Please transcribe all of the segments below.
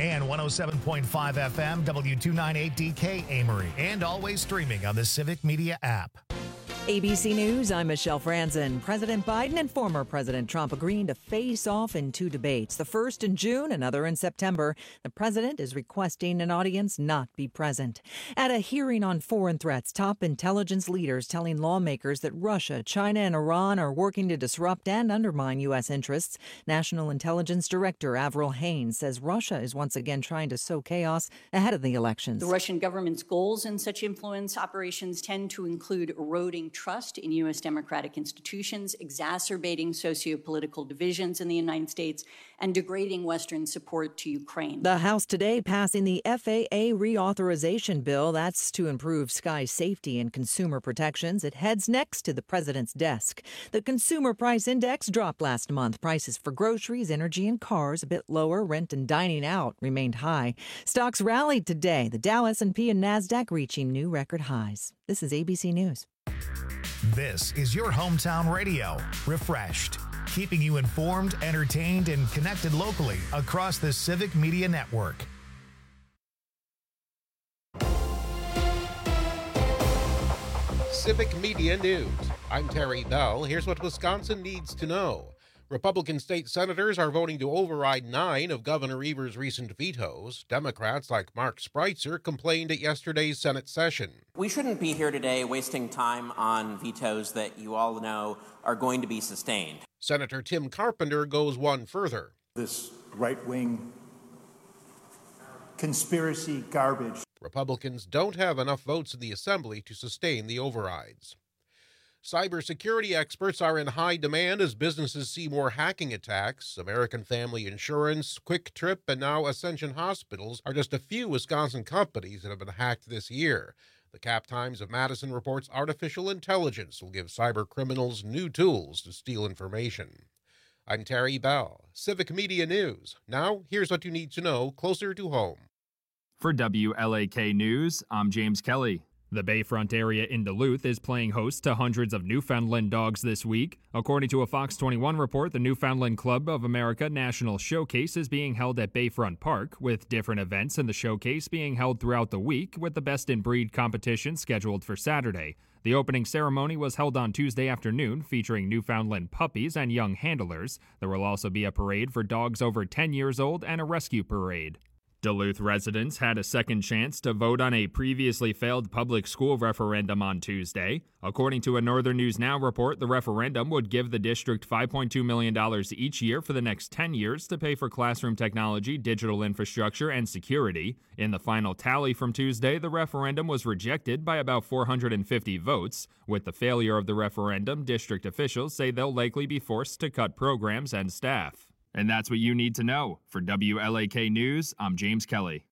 and 107.5 FM W298DK Amory, and always streaming on the Civic Media app. ABC News, I'm Michelle Franzen. President Biden and former President Trump agreeing to face off in two debates, the first in June, another in September. The president is requesting an audience not be present. At a hearing on foreign threats, top intelligence leaders telling lawmakers that Russia, China, and Iran are working to disrupt and undermine U.S. interests. National Intelligence Director Avril Haines says Russia is once again trying to sow chaos ahead of the elections. The Russian government's goals in such influence operations tend to include eroding trust in U.S. democratic institutions, exacerbating sociopolitical divisions in the United States, and degrading Western support to Ukraine. The House today passing the FAA reauthorization bill. That's to improve sky safety and consumer protections. It heads next to the president's desk. The Consumer Price Index dropped last month. Prices for groceries, energy, and cars a bit lower. Rent and dining out remained high. Stocks rallied today. The Dow, S&P, and NASDAQ reaching new record highs. This is ABC News. This is your hometown radio, Refreshed, keeping you informed, entertained, and connected locally across the Civic Media Network. Civic Media News. I'm Terry Bell. Here's what Wisconsin needs to know. Republican state senators are voting to override 9 of Governor Evers' recent vetoes. Democrats like Mark Spreitzer complained at yesterday's Senate session. We shouldn't be here today wasting time on vetoes that you all know are going to be sustained. Senator Tim Carpenter goes one further. This right-wing conspiracy garbage. Republicans don't have enough votes in the Assembly to sustain the overrides. Cybersecurity experts are in high demand as businesses see more hacking attacks. American Family Insurance, Quick Trip, and now Ascension Hospitals are just a few Wisconsin companies that have been hacked this year. The Cap Times of Madison reports artificial intelligence will give cyber criminals new tools to steal information. I'm Terry Bell, Civic Media News. Now, here's what you need to know closer to home. For WLAK News, I'm James Kelly. The Bayfront area in Duluth is playing host to hundreds of Newfoundland dogs this week. According to a Fox 21 report, the Newfoundland Club of America National Showcase is being held at Bayfront Park, with different events in the showcase being held throughout the week, with the Best in Breed competition scheduled for Saturday. The opening ceremony was held on Tuesday afternoon, featuring Newfoundland puppies and young handlers. There will also be a parade for dogs over 10 years old and a rescue parade. Duluth residents had a second chance to vote on a previously failed public school referendum on Tuesday. According to a Northern News Now report, the referendum would give the district $5.2 million each year for the next 10 years to pay for classroom technology, digital infrastructure, and security. In the final tally from Tuesday, the referendum was rejected by about 450 votes. With the failure of the referendum, district officials say they'll likely be forced to cut programs and staff. And that's what you need to know. For WLAK News, I'm James Kelly.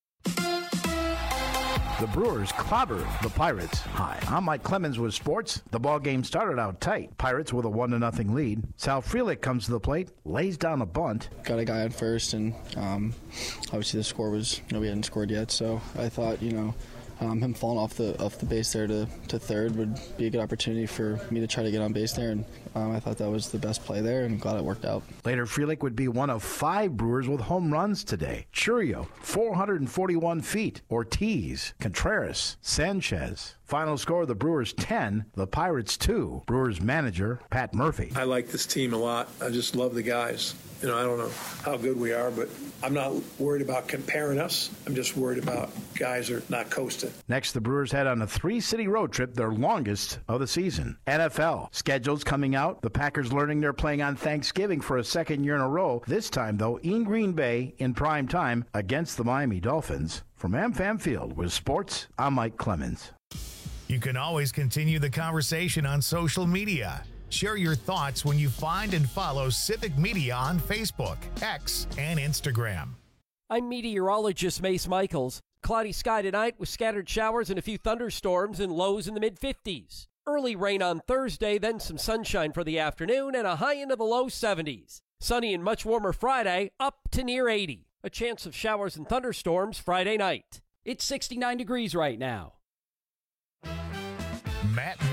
The Brewers clobber the Pirates. Hi, I'm Mike Clemens with sports. The ball game started out tight. Pirates with a 1-0 lead. Sal Frelick comes to the plate, lays down a bunt. Got a guy on first, and obviously the score was, we hadn't scored yet, so I thought, him falling off the base there to third would be a good opportunity for me to try to get on base there, and I thought that was the best play there, and glad it worked out. Later, Frelick would be one of 5 Brewers with home runs today. Churio, 441 feet. Ortiz, Contreras, Sanchez. Final score, the Brewers 10, the Pirates 2. Brewers manager, Pat Murphy. I like this team a lot. I just love the guys. I don't know how good we are, but I'm not worried about comparing us. I'm just worried about guys are not coasting. Next, the Brewers head on a 3-city road trip, their longest of the season. NFL schedules coming out. The Packers learning they're playing on Thanksgiving for a second year in a row. This time, though, in Green Bay in prime time against the Miami Dolphins. From AmFam Field with sports, I'm Mike Clemens. You can always continue the conversation on social media. Share your thoughts when you find and follow Civic Media on Facebook, X, and Instagram. I'm meteorologist Mace Michaels. Cloudy sky tonight with scattered showers and a few thunderstorms and lows in the mid-50s. Early rain on Thursday, then some sunshine for the afternoon and a high into the low 70s. Sunny and much warmer Friday, up to near 80. A chance of showers and thunderstorms Friday night. It's 69 degrees right now. Matt Mayer on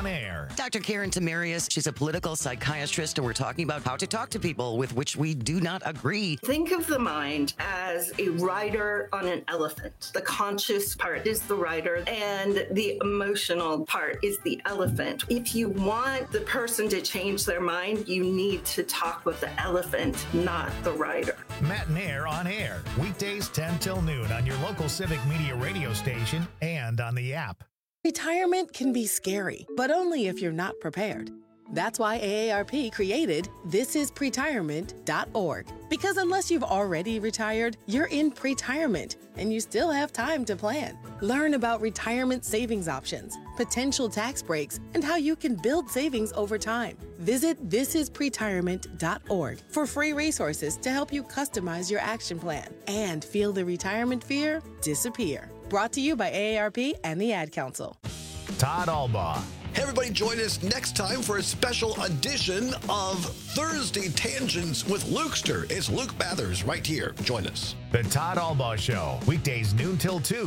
on Air. Dr. Karen Tamarius, she's a political psychiatrist, and we're talking about how to talk to people with which we do not agree. Think of the mind as a rider on an elephant. The conscious part is the rider, and the emotional part is the elephant. If you want the person to change their mind, you need to talk with the elephant, not the rider. Matt and Air on Air, weekdays 10 till noon on your local Civic Media radio station and on the app. Retirement can be scary, but only if you're not prepared. That's why AARP created thisispretirement.org. Because unless you've already retired, you're in pretirement, and you still have time to plan. Learn about retirement savings options, potential tax breaks, and how you can build savings over time. Visit thisispretirement.org for free resources to help you customize your action plan and feel the retirement fear disappear. Brought to you by AARP and the Ad Council. Todd Albaugh. Hey, everybody, join us next time for a special edition of Thursday Tangents with Lukester. It's Luke Bathers right here. Join us. The Todd Albaugh Show, weekdays noon till 2.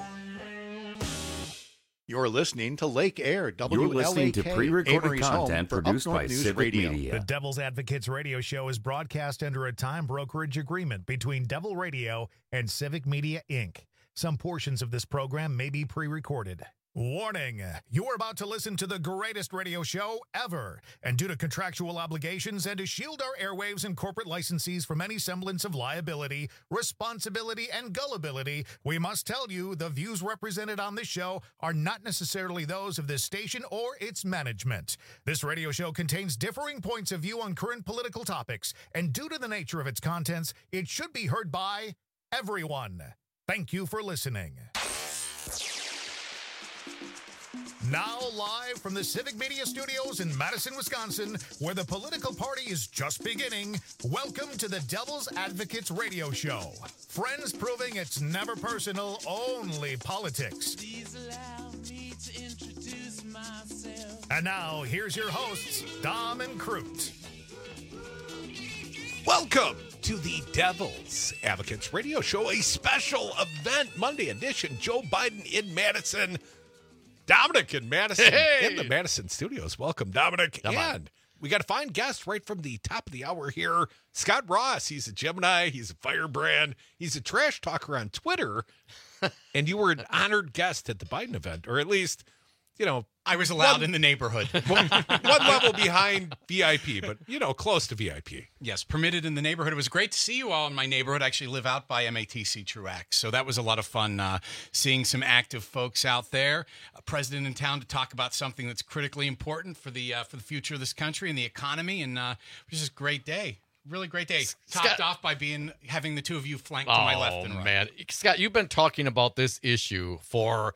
You're listening to Lake Air, WLAK. You're listening to pre-recorded Amory's content produced by Civic Media. The Devil's Advocates radio show is broadcast under a time brokerage agreement between Devil Radio and Civic Media, Inc. Some portions of this program may be pre-recorded. Warning, you are about to listen to the greatest radio show ever. And due to contractual obligations and to shield our airwaves and corporate licensees from any semblance of liability, responsibility, and gullibility, we must tell you the views represented on this show are not necessarily those of this station or its management. This radio show contains differing points of view on current political topics, and due to the nature of its contents, it should be heard by everyone. Thank you for listening. Now live from the Civic Media Studios in Madison, Wisconsin, where the political party is just beginning, welcome to the Devil's Advocates radio show. Friends proving it's never personal, only politics. Please allow me to introduce myself. And now, here's your hosts, Dom and Crute. Welcome to the Devil's Advocates radio show, a special event, Monday edition, Joe Biden in Madison. Dominic in Madison, in the Madison studios. Welcome, Dominic. And we got a fine guest right from the top of the hour here, Scott Ross. He's a Gemini. He's a firebrand. He's a trash talker on Twitter. And you were an honored guest at the Biden event, or at least, you know. I was allowed in the neighborhood. One level behind VIP, but, you know, close to VIP. Yes, permitted in the neighborhood. It was great to see you all in my neighborhood. I actually live out by MATC Truax, so that was a lot of fun seeing some active folks out there. A president in town to talk about something that's critically important for the future of this country and the economy, and it was just a great day. Really great day. Topped off by having the two of you flanked to my left and right. Oh, man. Scott, you've been talking about this issue for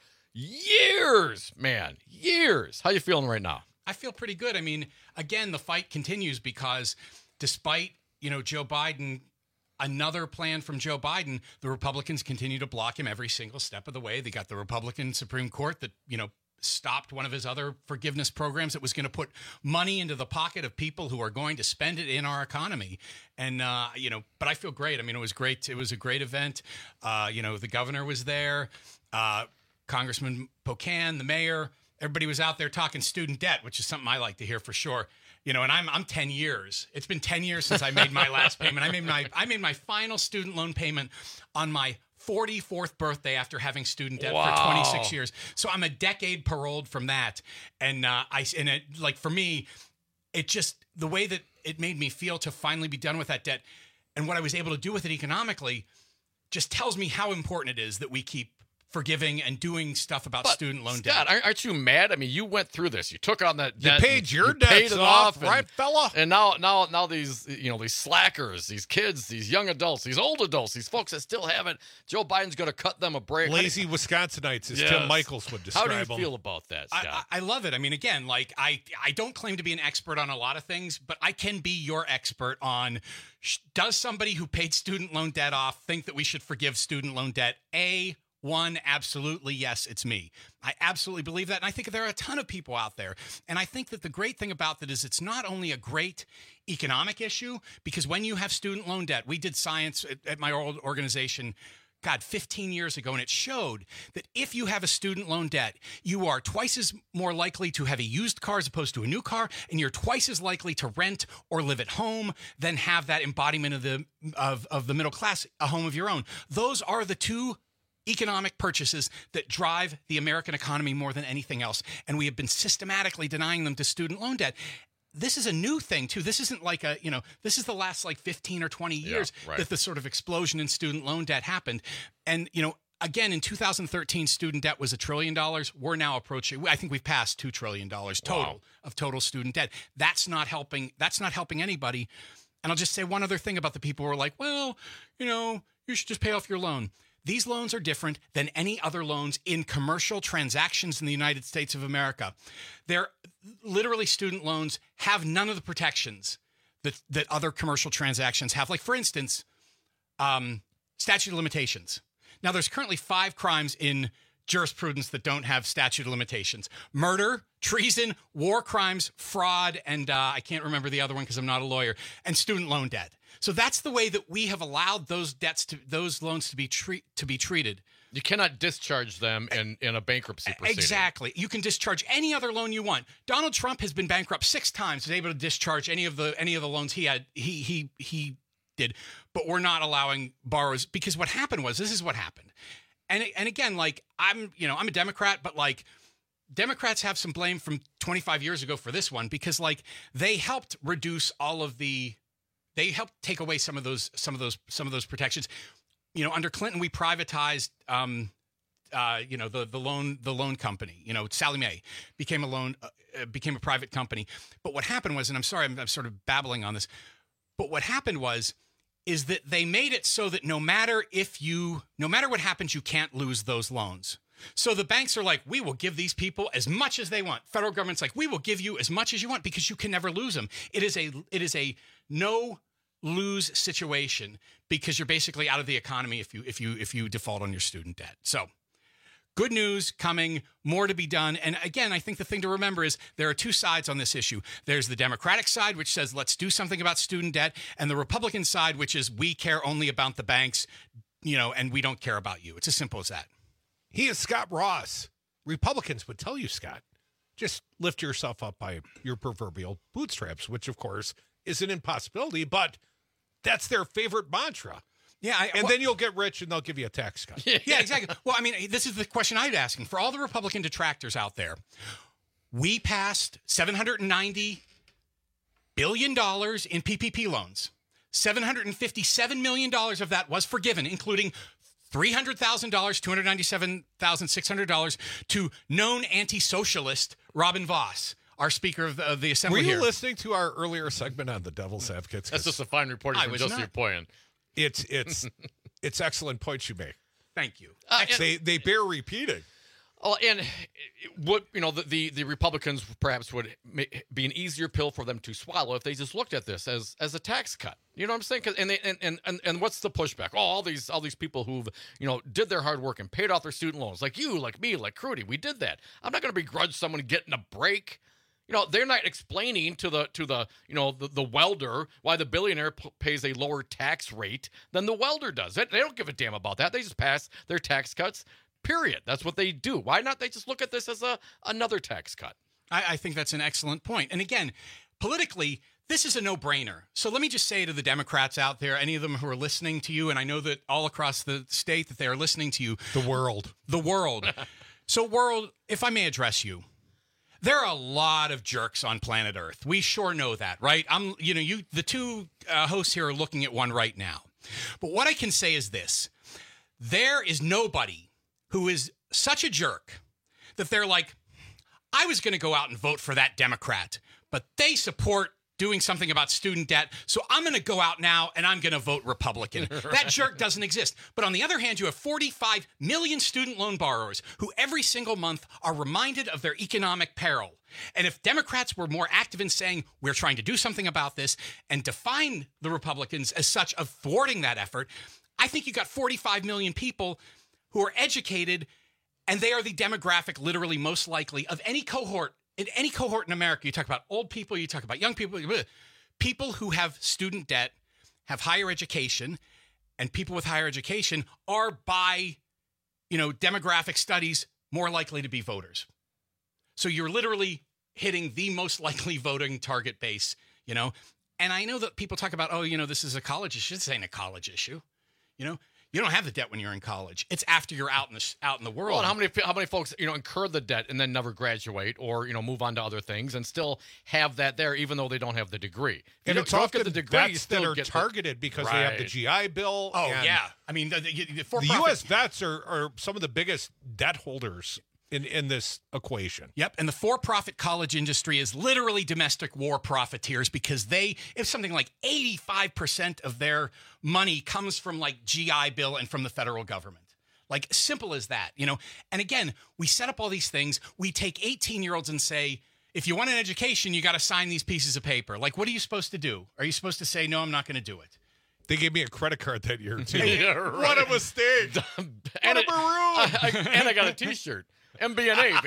years, man. Years. How you feeling right now? I feel pretty good. I mean, again, the fight continues because despite, Joe Biden, another plan from Joe Biden, the Republicans continue to block him every single step of the way. They got the Republican Supreme Court that, stopped one of his other forgiveness programs that was going to put money into the pocket of people who are going to spend it in our economy. And, but I feel great. I mean, it was great. It was a great event. The governor was there. Congressman Pocan, the mayor, everybody was out there talking student debt, which is something I like to hear for sure. And I'm 10 years. It's been 10 years since I made my last payment. I made my final student loan payment on my 44th birthday after having student debt for 26 years. So I'm a decade paroled from that. And for me, it just, the way that it made me feel to finally be done with that debt and what I was able to do with it economically just tells me how important it is that we keep forgiving and doing stuff about student loan debt. Scott, aren't you mad? I mean, you went through this. You took on that debt. You paid your debts off, right, fella? And now these, these slackers, these kids, these young adults, these old adults, these folks that still haven't, Joe Biden's going to cut them a break. Lazy Wisconsinites, as Tim Michaels would describe them. How do you feel about that, Scott? I love it. I mean, again, I don't claim to be an expert on a lot of things, but I can be your expert on, does somebody who paid student loan debt off think that we should forgive student loan debt? One, absolutely, yes, it's me. I absolutely believe that, and I think there are a ton of people out there. And I think that the great thing about that is it's not only a great economic issue, because when you have student loan debt, we did science at my old organization, 15 years ago, and it showed that if you have a student loan debt, you are twice as more likely to have a used car as opposed to a new car, and you're twice as likely to rent or live at home than have that embodiment of the middle class, a home of your own. Those are the two economic purchases that drive the American economy more than anything else, and we have been systematically denying them to student loan debt. This is a new thing, too. This isn't like this is the last 15 or 20 years that the sort of explosion in student loan debt happened. And, again, in 2013, student debt was $1 trillion. We're now approaching, I think we've passed $2 trillion total of total student debt. That's not helping anybody. And I'll just say one other thing about the people who are like, well, you should just pay off your loan. These loans are different than any other loans in commercial transactions in the United States of America. They're literally student loans have none of the protections that other commercial transactions have. Like, for instance, statute of limitations. Now, there's currently 5 crimes in jurisprudence that don't have statute of limitations: murder, treason, war crimes, fraud, and I can't remember the other one because I'm not a lawyer, and student loan debt. So that's the way that we have allowed those loans to be treated. You cannot discharge them in a bankruptcy proceeding. Exactly. You can discharge any other loan you want. Donald Trump has been bankrupt 6 times, was able to discharge any of the loans he had. He did, but we're not allowing borrowers, because what happened was, this is what happened. And again, I'm a Democrat, but Democrats have some blame from 25 years ago for this one, because they helped reduce they helped take away some of those protections. Under Clinton, we privatized, the loan company. Sallie Mae became a private company. But what happened was, and I'm sorry, I'm sort of babbling on this, but what happened is that they made it so that no matter what happens, you can't lose those loans. So the banks are like, we will give these people as much as they want. Federal government's like, we will give you as much as you want, because you can never lose them. It is a no lose situation, because you're basically out of the economy if you default on your student debt. So good news coming, more to be done. And again, I think the thing to remember is there are 2 sides on this issue. There's the Democratic side, which says, let's do something about student debt, and the Republican side, which is, we care only about the banks, and we don't care about you. It's as simple as that. He is Scott Ross. Republicans would tell you, Scott, just lift yourself up by your proverbial bootstraps, which, of course, is an impossibility, but that's their favorite mantra. Yeah. Then you'll get rich and they'll give you a tax cut. Yeah, exactly. Well, this is the question I'd asking for all the Republican detractors out there. We passed $790 billion in PPP loans. $757 million of that was forgiven, including $300,000, $297,600 to known anti-socialist Robin Voss, our Speaker of the Assembly. Were you here. Listening to our earlier segment on the Devil's Advocates? That's just a fine reporting from Joseph Poyen. It's excellent points you make. Thank you. They bear repeating. Oh, and what the Republicans perhaps would be an easier pill for them to swallow if they just looked at this as a tax cut. You know what I'm saying? And what's the pushback? Oh, all these people who've did their hard work and paid off their student loans, like you, like me, like Crudy, we did that. I'm not going to begrudge someone getting a break. They're not explaining to the welder why the billionaire pays a lower tax rate than the welder does. They don't give a damn about that. They just pass their tax cuts. Period. That's what they do. Why not they just look at this as another tax cut? I think that's an excellent point. And again, politically, this is a no-brainer. So let me just say to the Democrats out there, any of them who are listening to you, and I know that all across the state that they are listening to you. The world. So world, if I may address you, there are a lot of jerks on planet Earth. We sure know that, right? The 2 hosts here are looking at one right now. But what I can say is this. There is nobody who is such a jerk that they're like, I was going to go out and vote for that Democrat, but they support doing something about student debt, so I'm going to go out now and I'm going to vote Republican. That jerk doesn't exist. But on the other hand, you have 45 million student loan borrowers who every single month are reminded of their economic peril. And if Democrats were more active in saying, we're trying to do something about this, and define the Republicans as such of thwarting that effort, I think you got 45 million people who are educated, and they are the demographic literally most likely of any cohort in America. You talk about old people, you talk about young people, people who have student debt, have higher education, and people with higher education are by, demographic studies more likely to be voters. So you're literally hitting the most likely voting target base, And I know that people talk about, this is a college issue. This ain't a college issue. You don't have the debt when you're in college. It's after you're out in the world. Well, how many folks incur the debt and then never graduate or move on to other things and still have that there even though they don't have the degree. And it's often the vets that are targeted because they have the GI Bill. Oh yeah, I mean the U.S. vets are some of the biggest debt holders in this equation. Yep, and the for-profit college industry is literally domestic war profiteers because if something like 85% of their money comes from like GI Bill and from the federal government. Like simple as that, And again, we set up all these things. We take 18-year-olds and say, if you want an education, you got to sign these pieces of paper. Like, what are you supposed to do? Are you supposed to say, no, I'm not going to do it? They gave me a credit card that year, too. Yeah, right. What a mistake. And I got a T-shirt. MBNA,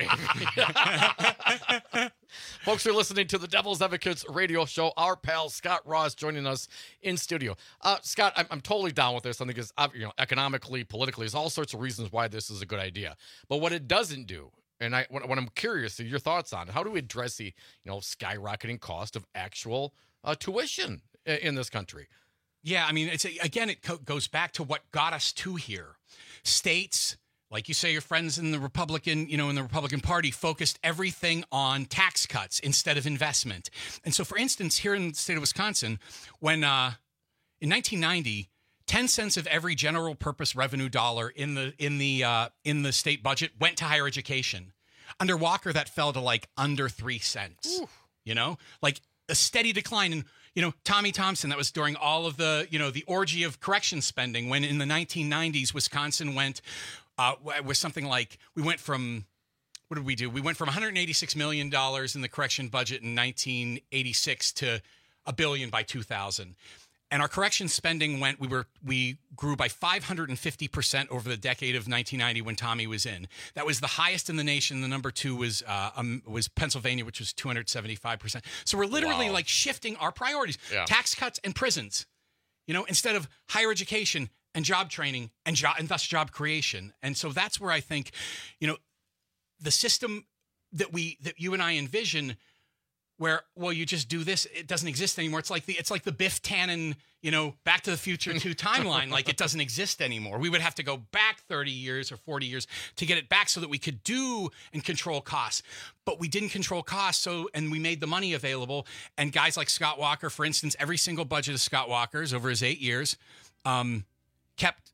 baby. Folks are listening to the Devil's Advocates radio show. Our pal Scott Ross joining us in studio. Scott, I'm totally down with this. I think it's economically, politically, there's all sorts of reasons why this is a good idea. But what it doesn't do, and what I'm curious of your thoughts on, how do we address the skyrocketing cost of actual tuition in this country? Yeah, I mean, it goes back to what got us to here. States, like you say, your friends in the Republican Party focused everything on tax cuts instead of investment. And so, for instance, here in the state of Wisconsin, when in 1990, 10 cents of every general purpose revenue dollar in the state budget went to higher education. Under Walker, that fell to like under 3 cents. Ooh. Like a steady decline. And Tommy Thompson, that was during all of the the orgy of correction spending. When in the 1990s, Wisconsin went. Was something like we went from what did we do? We went from $186 million in the correction budget in 1986 to $1 billion by 2000, and our correction spending we grew by 550% over the decade of 1990 when Tommy was in. That was the highest in the nation. The number two was Pennsylvania, which was 275%. So we're literally like shifting our priorities: tax cuts and prisons, instead of higher education and job training and thus job creation. And so that's where I think, the system that you and I envision where, you just do this, it doesn't exist anymore. It's like the Biff Tannen, Back to the Future 2 timeline. Like it doesn't exist anymore. We would have to go back 30 years or 40 years to get it back so that we could do and control costs. But we didn't control costs, and we made the money available. And guys like Scott Walker, for instance, every single budget of Scott Walker's over his 8 years, kept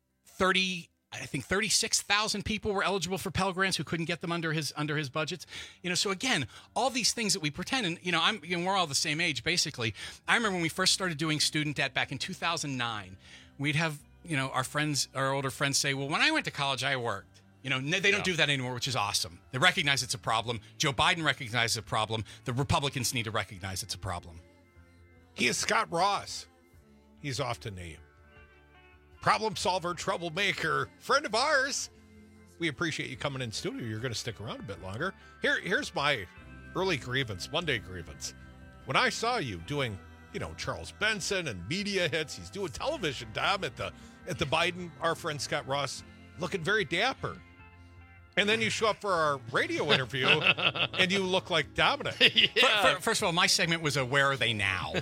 36,000 people were eligible for Pell Grants who couldn't get them under his budgets. So again, all these things that we pretend, and we're all the same age basically. I remember when we first started doing student debt back in 2009, we'd have our older friends say, well, when I went to college, I worked. They don't do that anymore, which is awesome. They recognize it's a problem. Joe Biden recognizes a problem. The Republicans need to recognize it's a problem. He is Scott Ross. He's often a problem solver, troublemaker, friend of ours. We appreciate you coming in studio. You're going to stick around a bit longer. Here's my early grievance, Monday grievance. When I saw you doing, Charles Benson and media hits, he's doing television, Dom, at the Biden, our friend Scott Ross, looking very dapper. And then you show up for our radio interview and you look like Dominic. Yeah. First of all, my segment was a Where Are They Now?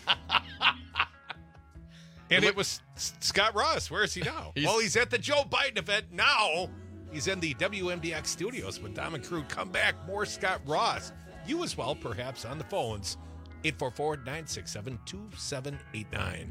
And it was Scott Ross. Where is he now? He's at the Joe Biden event now. He's in the WMDX studios with Dom and crew. Come back, more Scott Ross. You as well, perhaps, on the phones. 844-967-2789.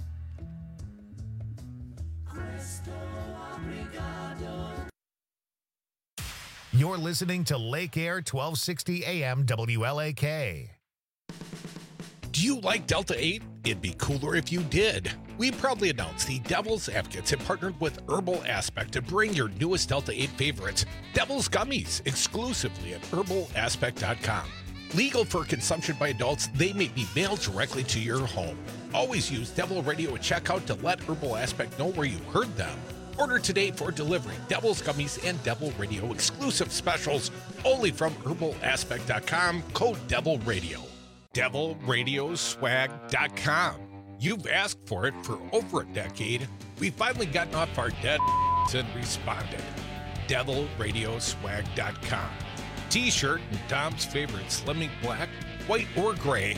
You're listening to Lake Air 1260 AM WLAK. Do you like Delta 8? It'd be cooler if you did. We proudly announce the Devil's Advocates have partnered with Herbal Aspect to bring your newest Delta 8 favorites, Devil's Gummies, exclusively at herbalaspect.com. Legal for consumption by adults, they may be mailed directly to your home. Always use Devil Radio at checkout to let Herbal Aspect know where you heard them. Order today for delivery. Devil's Gummies and Devil Radio exclusive specials only from herbalaspect.com, code Devil Radio. DevilRadioswag.com. You've asked for it for over a decade. We've finally gotten off our dead and responded. DevilRadioswag.com. T-shirt and Tom's favorite slimming black, white, or gray.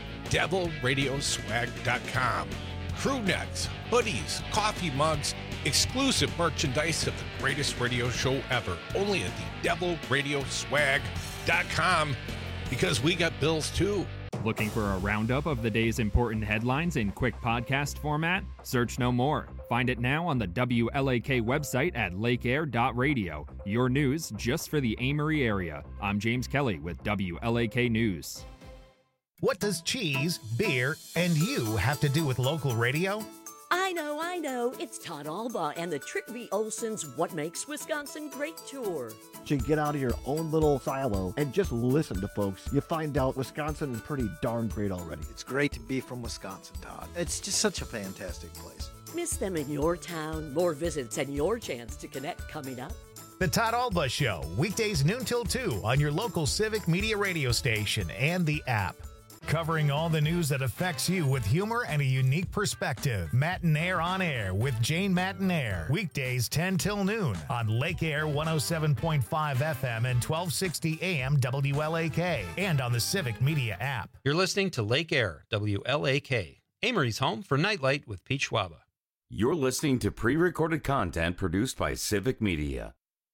DevilRadioswag.com. Crew necks, hoodies, coffee mugs, exclusive merchandise of the greatest radio show ever. Only at the DevilRadioswag.com, because we got bills too. Looking for a roundup of the day's important headlines in quick podcast format? Search no more. Find it now on the WLAK website at lakeair.radio. Your news just for the Amory area. I'm James Kelly with WLAK News. What does cheese, beer, and you have to do with local radio? I know. It's Todd Alba and the Trick V. Olson's What Makes Wisconsin Great tour. To get out of your own little silo and just listen to folks, you find out Wisconsin is pretty darn great already. It's great to be from Wisconsin, Todd. It's just such a fantastic place. Miss them in your town, more visits, and your chance to connect coming up. The Todd Alba Show, weekdays noon till 2 on your local Civic Media radio station and the app. Covering all the news that affects you with humor and a unique perspective. Matinaire on Air with Jane Matinaire. Weekdays 10 till noon on Lake Air 107.5 FM and 1260 AM WLAK. And on the Civic Media app. You're listening to Lake Air, WLAK. Amory's home for Nightlight with Pete Schwaba. You're listening to pre-recorded content produced by Civic Media.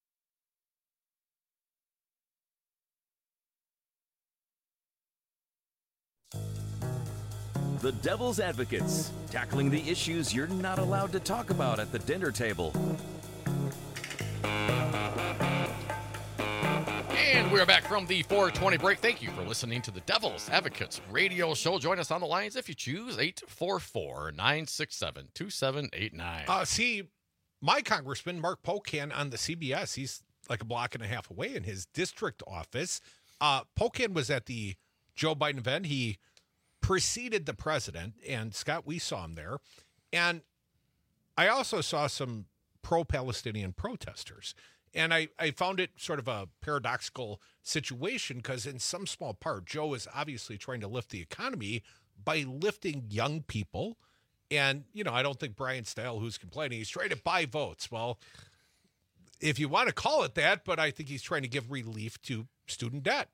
The Devil's Advocates, tackling the issues you're not allowed to talk about at the dinner table. And we're back from the 420 break. Thank you for listening to the Devil's Advocates radio show. Join us on the lines if you choose, 844-967-2789. See, my congressman, Mark Pocan, on the CBS, he's like a block and a half away in his district office. Pocan was at the Joe Biden event. He preceded the president, and Scott, we saw him there. And I also saw some pro-Palestinian protesters. And I found it sort of a paradoxical situation because in some small part, Joe is obviously trying to lift the economy by lifting young people. And, I don't think Brian Style, who's complaining, he's trying to buy votes. Well, if you want to call it that, but I think he's trying to give relief to student debt.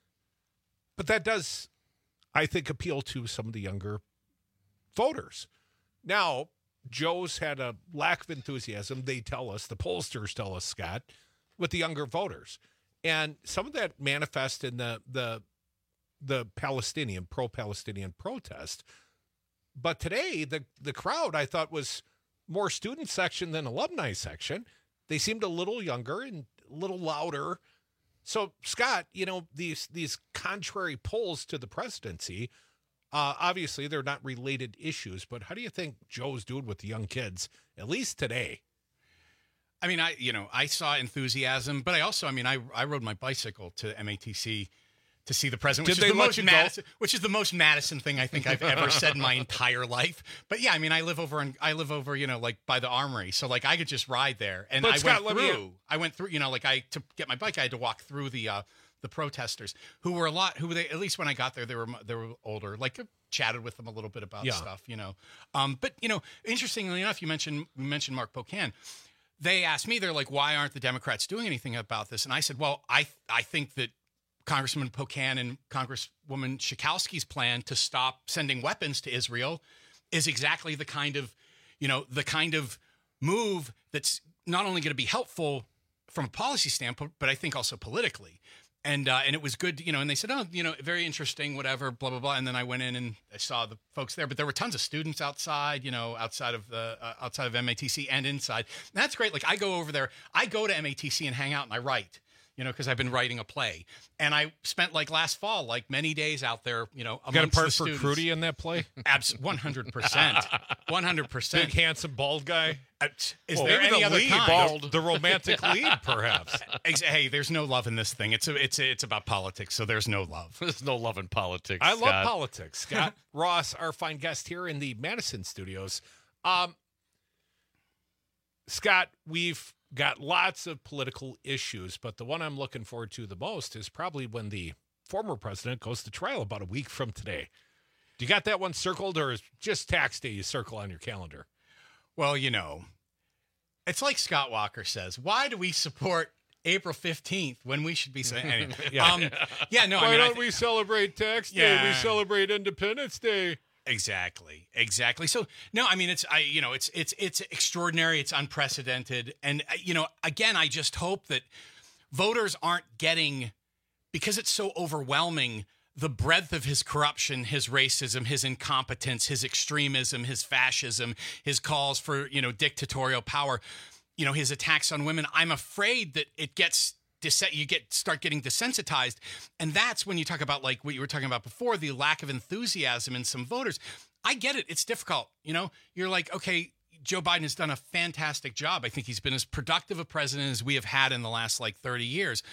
But that does, I think, appeal to some of the younger voters. Now, Joe's had a lack of enthusiasm, they tell us, the pollsters tell us, Scott, with the younger voters. And some of that manifests in the Palestinian, pro-Palestinian protest. But today, the crowd, I thought, was more student section than alumni section. They seemed a little younger and a little louder. So, Scott, these contrary polls to the presidency, obviously they're not related issues, but how do you think Joe's doing with the young kids, at least today? I mean, I saw enthusiasm, but I also, I rode my bicycle to MATC to see the president, which is the most Madison thing I think I've ever said in my entire life. But yeah, I live over, like by the Armory. So like I could just ride there. And I went through, to get my bike, I had to walk through the protesters who at least when I got there, they were older, like chatted with them a little bit about stuff, but interestingly enough, you mentioned Mark Pocan. They asked me, they're like, why aren't the Democrats doing anything about this? And I said, well, I think that Congressman Pocan and Congresswoman Schakowsky's plan to stop sending weapons to Israel is exactly the kind of move that's not only going to be helpful from a policy standpoint, but I think also politically. And it was good, and they said, oh, very interesting, whatever, blah, blah, blah. And then I went in and I saw the folks there, but there were tons of students outside, outside of MATC and inside. And that's great. Like I go over there, I go to MATC and hang out and I write. Because I've been writing a play. And I spent last fall, many days out there, amongst got a part the for students. Crudy in that play? 100%. 100%. Big, handsome, bald guy? Is there any other kind? Bald, the romantic lead, perhaps. Hey, there's no love in this thing. It's about politics, so there's no love. There's no love in politics, I love politics. Scott Ross, our fine guest here in the Madison studios. Scott, we've got lots of political issues, but the one I'm looking forward to the most is probably when the former president goes to trial about a week from today. Do you got that one circled, or is just tax day you circle on your calendar? Well, it's like Scott Walker says, why do we support April 15th when we should be saying anyway. Why don't we celebrate Tax Day? We celebrate Independence Day. Exactly. So no, I mean it's extraordinary. It's unprecedented, and again, I just hope that voters aren't getting, because it's so overwhelming, the breadth of his corruption, his racism, his incompetence, his extremism, his fascism, his calls for dictatorial power. His attacks on women. I'm afraid that it gets start getting desensitized, and that's when you talk about like what you were talking about before, the lack of enthusiasm in some voters. I get it; it's difficult. You're like, okay, Joe Biden has done a fantastic job. I think he's been as productive a president as we have had in the last 30 years.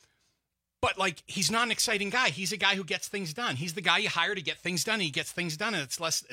But he's not an exciting guy. He's a guy who gets things done. He's the guy you hire to get things done. And he gets things done, and it's less.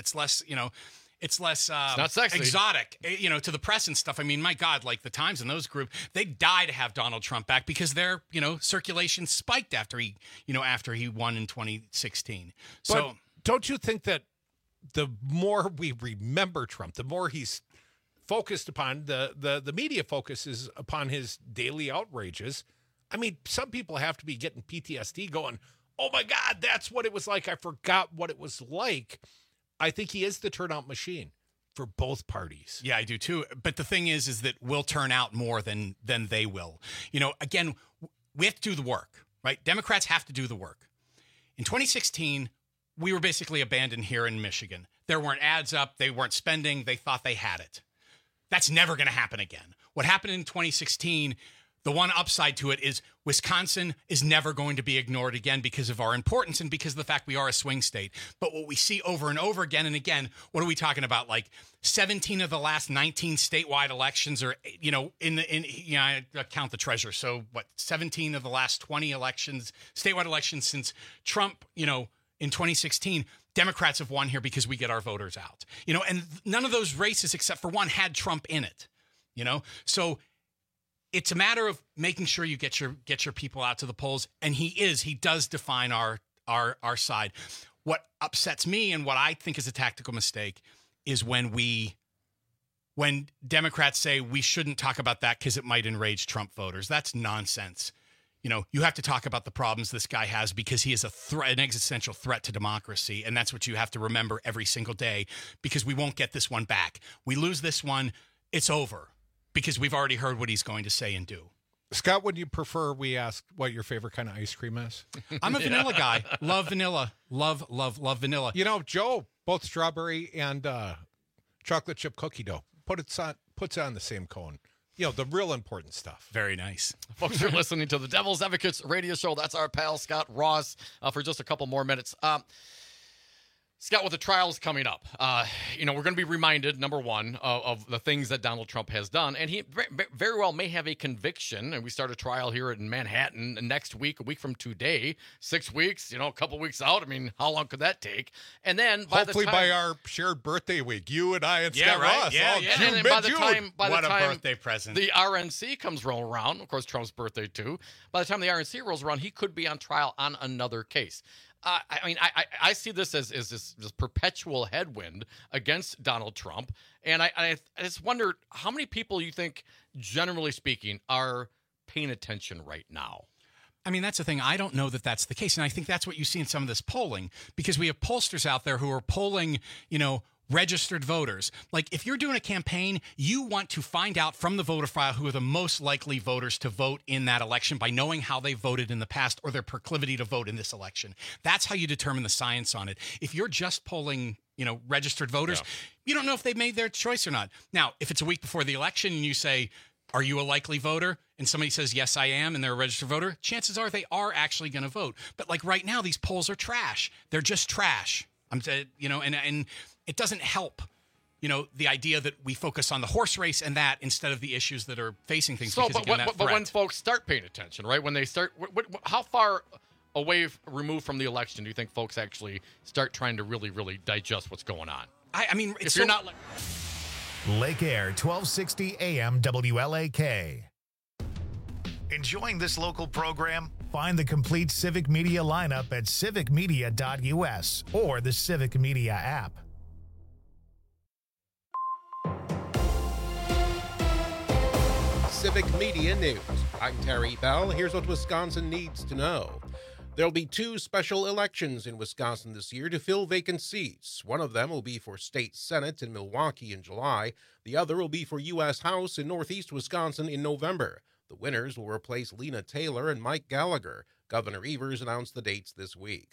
It's less not sexy. Exotic, to the press and stuff. I mean, my God, the Times and those group, they'd die to have Donald Trump back because their, circulation spiked after he won in 2016. So but don't you think that the more we remember Trump, the more he's focused upon the media focuses upon his daily outrages? I mean, some people have to be getting PTSD going, oh my God, that's what it was like. I forgot what it was like. I think he is the turnout machine for both parties. Yeah, I do too. But the thing is that we'll turn out more than they will. Again, we have to do the work, right? Democrats have to do the work. In 2016, we were basically abandoned here in Michigan. There weren't ads up. They weren't spending. They thought they had it. That's never going to happen again. What happened in 2016, the one upside to it is Wisconsin is never going to be ignored again because of our importance and because of the fact we are a swing state. But what we see over and over again and again, what are we talking about? 17 of the last 19 statewide elections are, I count the treasurer. So 17 of the last 20 elections, statewide elections since Trump, in 2016, Democrats have won here because we get our voters out, and none of those races except for one had Trump in it, so it's a matter of making sure you get your people out to the polls, and he does define our side. What upsets me and what I think is a tactical mistake is when Democrats say we shouldn't talk about that because it might enrage Trump voters. That's nonsense. You have to talk about the problems this guy has because he is an existential threat to democracy, and that's what you have to remember every single day, because we won't get this one back. We lose this one, it's over. Because we've already heard what he's going to say and do. Scott, would you prefer we ask what your favorite kind of ice cream is? I'm a vanilla guy. Love vanilla. Love vanilla. Joe, both strawberry and chocolate chip cookie dough, puts it on the same cone. The real important stuff. Very nice. Folks, you're listening to the Devil's Advocates radio show. That's our pal, Scott Ross, for just a couple more minutes. Scott, with the trials coming up, we're going to be reminded, number one, of the things that Donald Trump has done. And he very well may have a conviction. And we start a trial here in Manhattan next week, a week from today, 6 weeks, a couple weeks out. I mean, how long could that take? And then hopefully by our shared birthday week, you and I and Scott Ross. Yeah. June, and by the time birthday present. The RNC comes rolling around, of course, Trump's birthday too. By the time the RNC rolls around, he could be on trial on another case. I see this as this perpetual headwind against Donald Trump. And I just wonder how many people you think, generally speaking, are paying attention right now. I mean, that's the thing. I don't know that that's the case. And I think that's what you see in some of this polling, because we have pollsters out there who are polling, registered voters. If you're doing a campaign, you want to find out from the voter file who are the most likely voters to vote in that election by knowing how they voted in the past or their proclivity to vote in this election. That's how you determine the science on it. If you're just polling, registered voters, you don't know if they've made their choice or not. Now, if it's a week before the election and you say, are you a likely voter? And somebody says, yes, I am, and they're a registered voter, chances are they are actually going to vote. But right now, these polls are trash. They're just trash. And it doesn't help, the idea that we focus on the horse race and that instead of the issues that are facing things. But when folks start paying attention, right? When they start, how far away removed from the election do you think folks actually start trying to really, really digest what's going on? I mean, if you're not Lake Air, 1260 AM WLAK. Enjoying this local program? Find the complete Civic Media lineup at civicmedia.us or the Civic Media app. Civic Media News. I'm Terry Bell. Here's what Wisconsin needs to know. There'll be 2 special elections in Wisconsin this year to fill vacant seats. One of them will be for state senate in Milwaukee in July. The other will be for U.S. House in northeast Wisconsin in November. The winners will replace Lena Taylor and Mike Gallagher. Governor Evers announced the dates this week.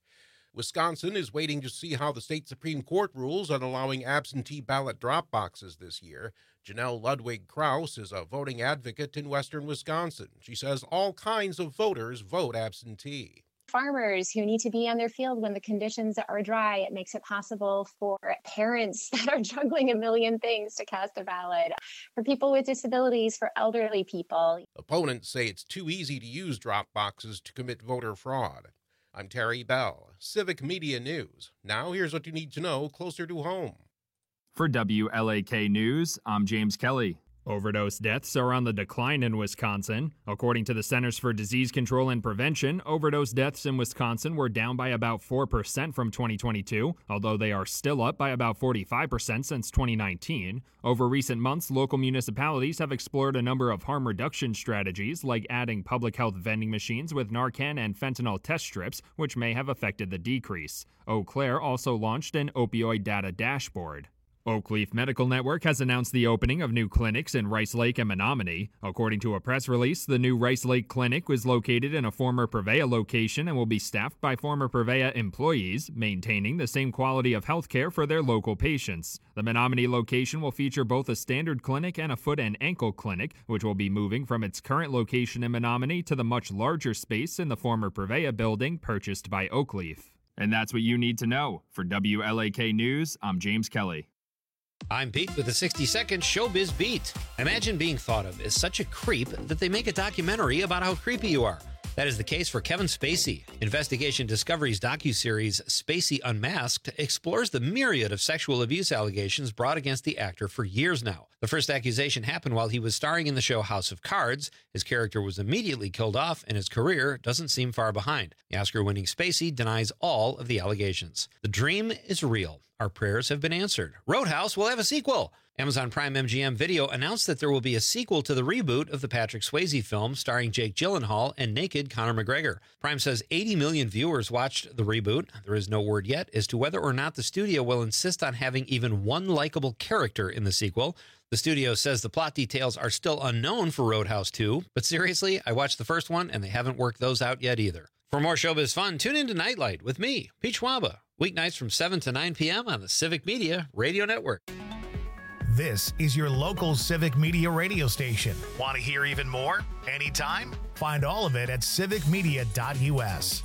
Wisconsin is waiting to see how the state Supreme Court rules on allowing absentee ballot drop boxes this year. Janelle Ludwig Krause is a voting advocate in western Wisconsin. She says all kinds of voters vote absentee. Farmers who need to be on their field when the conditions are dry. It makes it possible for parents that are juggling a million things to cast a ballot, for people with disabilities, for elderly people. Opponents say it's too easy to use drop boxes to commit voter fraud. I'm Terry Bell, Civic Media News. Now here's what you need to know closer to home. For WLAK News, I'm James Kelly. Overdose deaths are on the decline in Wisconsin. According to the Centers for Disease Control and Prevention, overdose deaths in Wisconsin were down by about 4% from 2022, although they are still up by about 45% since 2019. Over recent months, local municipalities have explored a number of harm reduction strategies, like adding public health vending machines with Narcan and fentanyl test strips, which may have affected the decrease. Eau Claire also launched an opioid data dashboard. Oakleaf Medical Network has announced the opening of new clinics in Rice Lake and Menominee. According to a press release, the new Rice Lake Clinic was located in a former Prevea location and will be staffed by former Prevea employees, maintaining the same quality of health care for their local patients. The Menominee location will feature both a standard clinic and a foot and ankle clinic, which will be moving from its current location in Menominee to the much larger space in the former Prevea building purchased by Oakleaf. And that's what you need to know. For WLAK News, I'm James Kelly. I'm Pete with a 60-second Showbiz Beat. Imagine being thought of as such a creep that they make a documentary about how creepy you are. That is the case for Kevin Spacey. Investigation Discovery's docuseries Spacey Unmasked explores the myriad of sexual abuse allegations brought against the actor for years now. The first accusation happened while he was starring in the show House of Cards. His character was immediately killed off, and his career doesn't seem far behind. The Oscar-winning Spacey denies all of the allegations. The dream is real. Our prayers have been answered. Roadhouse will have a sequel. Amazon Prime MGM Video announced that there will be a sequel to the reboot of the Patrick Swayze film starring Jake Gyllenhaal and naked Conor McGregor. Prime says 80 million viewers watched the reboot. There is no word yet as to whether or not the studio will insist on having even one likable character in the sequel. The studio says the plot details are still unknown for Roadhouse 2, but seriously, I watched the first one and they haven't worked those out yet either. For more showbiz fun, tune in to Nightlight with me, Pete Schwaba, weeknights from 7 to 9 p.m. on the Civic Media Radio Network. This is your local Civic Media radio station. Want to hear even more? Anytime? Find all of it at civicmedia.us.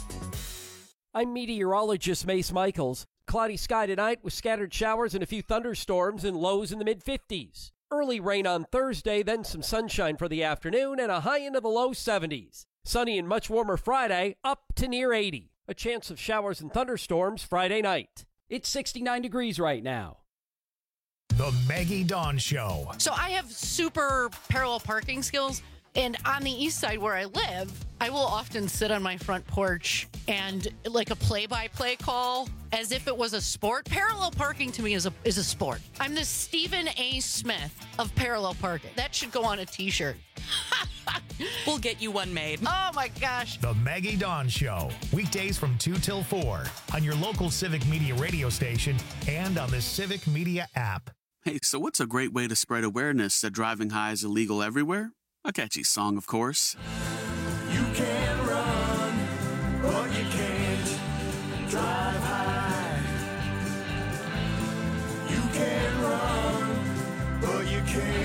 I'm meteorologist Mace Michaels. Cloudy sky tonight with scattered showers and a few thunderstorms and lows in the mid-50s. Early rain on Thursday, then some sunshine for the afternoon and a high into the low 70s. Sunny and much warmer Friday, up to near 80. A chance of showers and thunderstorms Friday night. It's 69 degrees right now. The Maggie Dawn Show. So I have super parallel parking skills, and on the east side where I live, I will often sit on my front porch and like a play-by-play call as if it was a sport. Parallel parking to me is a sport. I'm the Stephen A. Smith of parallel parking. That should go on a t-shirt. We'll get you one made. Oh my gosh. The Maggie Dawn Show. Weekdays from 2 till 4 on your local Civic Media radio station and on the Civic Media app. Hey, so what's a great way to spread awareness that driving high is illegal everywhere? A catchy song, of course. You can run, but you can't drive high. You can run, but you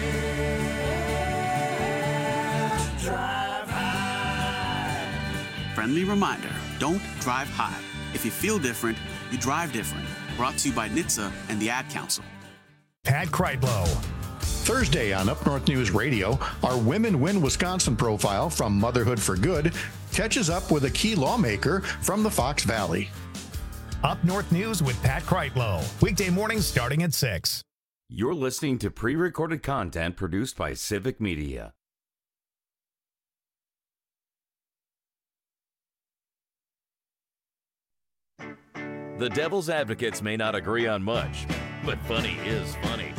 can't drive high. Friendly reminder, don't drive high. If you feel different, you drive different. Brought to you by NHTSA and the Ad Council. Pat Kreitlow. Thursday on Up North News Radio, our Women Win Wisconsin profile from Motherhood for Good catches up with a key lawmaker from the Fox Valley. Up North News with Pat Kreitlow. Weekday mornings starting at 6. You're listening to pre-recorded content produced by Civic Media. The Devil's Advocates may not agree on much, but funny is funny.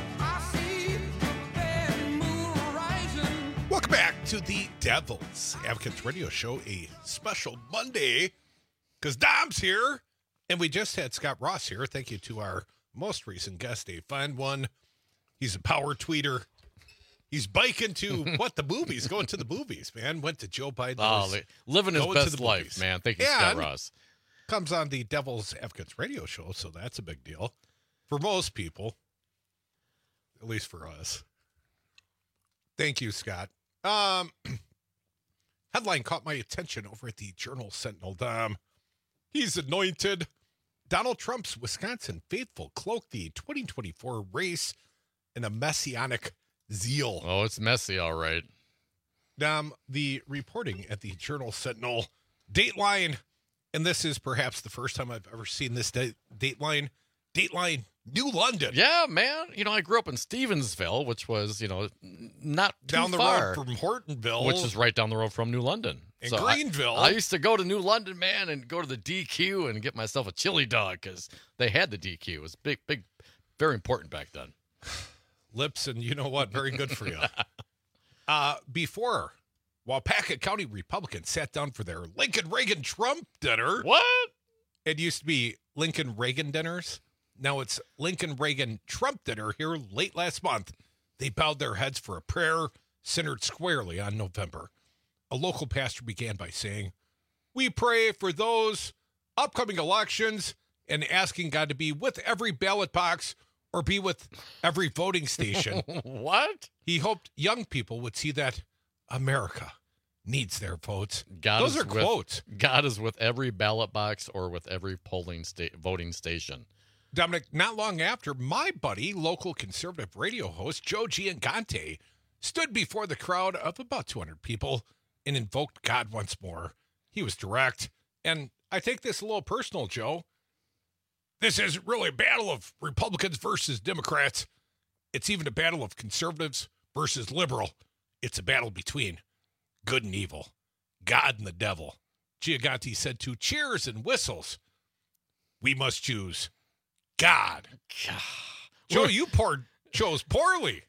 Welcome back to the Devil's Advocates Radio Show, a special Monday, because Dom's here, and we just had Scott Ross here. Thank you to our most recent guest, Dave Fine. He's a power tweeter. He's biking to the movies, going to the movies, man. Went to Joe Biden. Living his best life, man. Thank you, Scott Ross. Comes on the Devil's Advocates Radio Show, so that's a big deal for most people, at least for us. Thank you, Scott. Headline caught my attention over at the Journal Sentinel. He's anointed. Donald Trump's Wisconsin faithful cloak the 2024 race in a messianic zeal. Oh, it's messy, all right. The reporting at the Journal Sentinel, Dateline, and this is perhaps the first time I've ever seen this Dateline, New London. Yeah, man. I grew up in Stevensville, which was, not too down the far, road from Hortonville, which is right down the road from New London. And Greenville. I used to go to New London, man, and go to the DQ and get myself a chili dog because they had the DQ. It was big, very important back then. Lips, and you know what? Very good for you. Before, Waupaca County Republicans sat down for their Lincoln Reagan Trump dinner. What? It used to be Lincoln Reagan dinners. Now it's Lincoln Reagan Trump dinner here late last month. They bowed their heads for a prayer centered squarely on November. A local pastor began by saying, "We pray for those upcoming elections and asking God to be with every ballot box or be with every voting station." What? He hoped young people would see that America needs their votes. Those are quotes. God is with every ballot box or with every voting station. Dominic, not long after, my buddy, local conservative radio host Joe Giangante, stood before the crowd of about 200 people and invoked God once more. He was direct, and I take this a little personal, Joe. This isn't really a battle of Republicans versus Democrats. It's even a battle of conservatives versus liberal. It's a battle between good and evil, God and the devil. Gianganti said to cheers and whistles, "We must choose God." Joe, you chose poorly.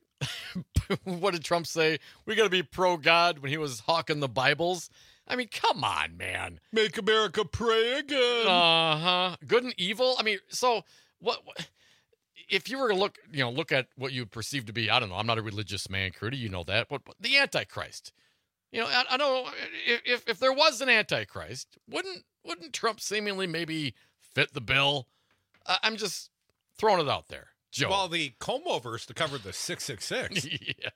What did Trump say? We got to be pro-God when he was hawking the Bibles? I mean, come on, man. Make America pray again. Uh-huh. Good and evil? I mean, so what if you were to look at what you perceive to be, I don't know, I'm not a religious man, Crudy, you know that, but the Antichrist. I know if there was an Antichrist, wouldn't Trump seemingly maybe fit the bill? I'm just throwing it out there, Joe. Well, the comb-overs to cover the 666. Yeah.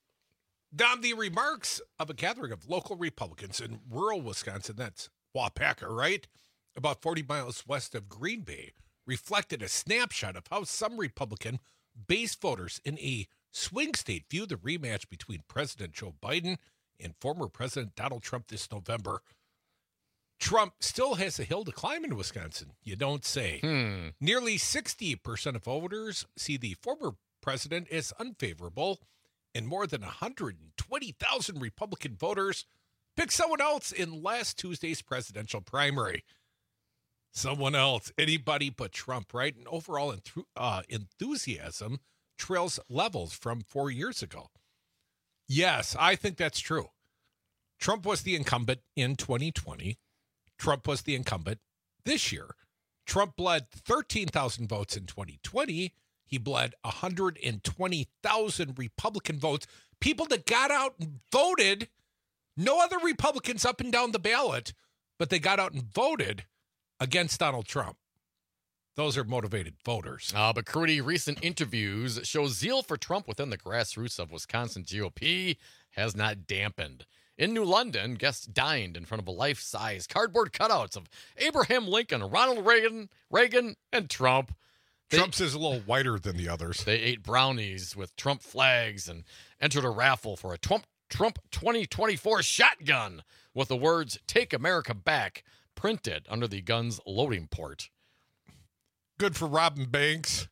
Dom, the remarks of a gathering of local Republicans in rural Wisconsin, that's Waupaca, right? About 40 miles west of Green Bay, reflected a snapshot of how some Republican base voters in a swing state view the rematch between President Joe Biden and former President Donald Trump this November. Trump still has a hill to climb in Wisconsin, you don't say. Nearly 60% of voters see the former president as unfavorable, and more than 120,000 Republican voters picked someone else in last Tuesday's presidential primary. Someone else, anybody but Trump, right? And overall enthusiasm trails levels from 4 years ago. Yes, I think that's true. Trump was the incumbent in 2020. Trump was the incumbent this year. Trump bled 13,000 votes in 2020. He bled 120,000 Republican votes. People that got out and voted, no other Republicans up and down the ballot, but they got out and voted against Donald Trump. Those are motivated voters. But Crudy, recent interviews show zeal for Trump within the grassroots of Wisconsin GOP has not dampened. In New London, guests dined in front of a life-size cardboard cutouts of Abraham Lincoln, Ronald Reagan, and Trump. Trump's is a little whiter than the others. They ate brownies with Trump flags and entered a raffle for a Trump 2024 shotgun with the words, "Take America Back," printed under the gun's loading port. Good for robbing banks.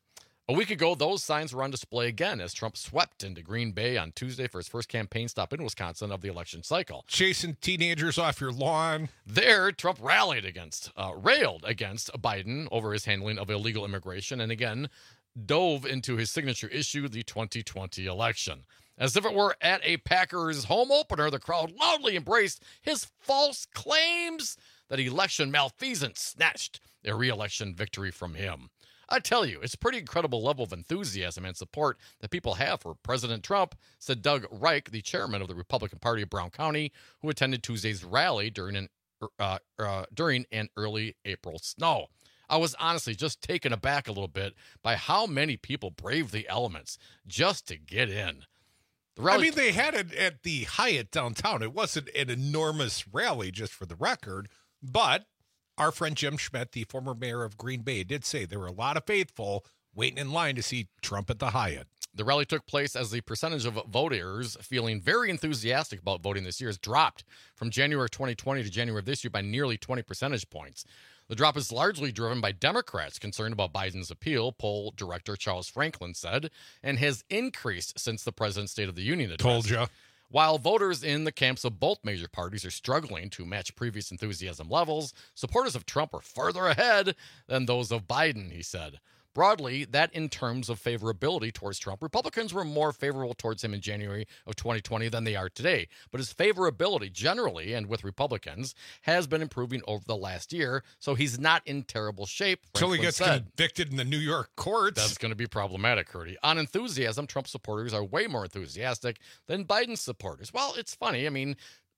A week ago, those signs were on display again as Trump swept into Green Bay on Tuesday for his first campaign stop in Wisconsin of the election cycle. Chasing teenagers off your lawn. There, Trump railed against Biden over his handling of illegal immigration and again dove into his signature issue, the 2020 election. As if it were at a Packers home opener, the crowd loudly embraced his false claims that election malfeasance snatched a re-election victory from him. I tell you, it's a pretty incredible level of enthusiasm and support that people have for President Trump, said Doug Reich, the chairman of the Republican Party of Brown County, who attended Tuesday's rally during an early April snow. I was honestly just taken aback a little bit by how many people braved the elements just to get in. The rally, I mean, they had it at the Hyatt downtown. It wasn't an enormous rally, just for the record, but our friend Jim Schmidt, the former mayor of Green Bay, did say there were a lot of faithful waiting in line to see Trump at the Hyatt. The rally took place as the percentage of voters feeling very enthusiastic about voting this year has dropped from January 2020 to January of this year by nearly 20 percentage points. The drop is largely driven by Democrats concerned about Biden's appeal, poll director Charles Franklin said, and has increased since the president's State of the Union address. Told you. While voters in the camps of both major parties are struggling to match previous enthusiasm levels, supporters of Trump are further ahead than those of Biden, he said. Broadly, that in terms of favorability towards Trump, Republicans were more favorable towards him in January of 2020 than they are today. But his favorability generally, and with Republicans, has been improving over the last year, so he's not in terrible shape. Until he gets convicted in the New York courts. That's going to be problematic, Curdy. On enthusiasm, Trump supporters are way more enthusiastic than Biden supporters. Well, it's funny. I mean,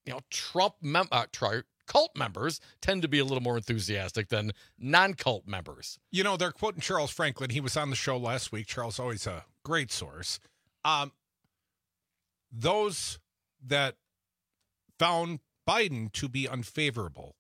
cult members tend to be a little more enthusiastic than non-cult members. You know, they're quoting Charles Franklin. He was on the show last week. Charles, always a great source. Those that found Biden to be unfavorable,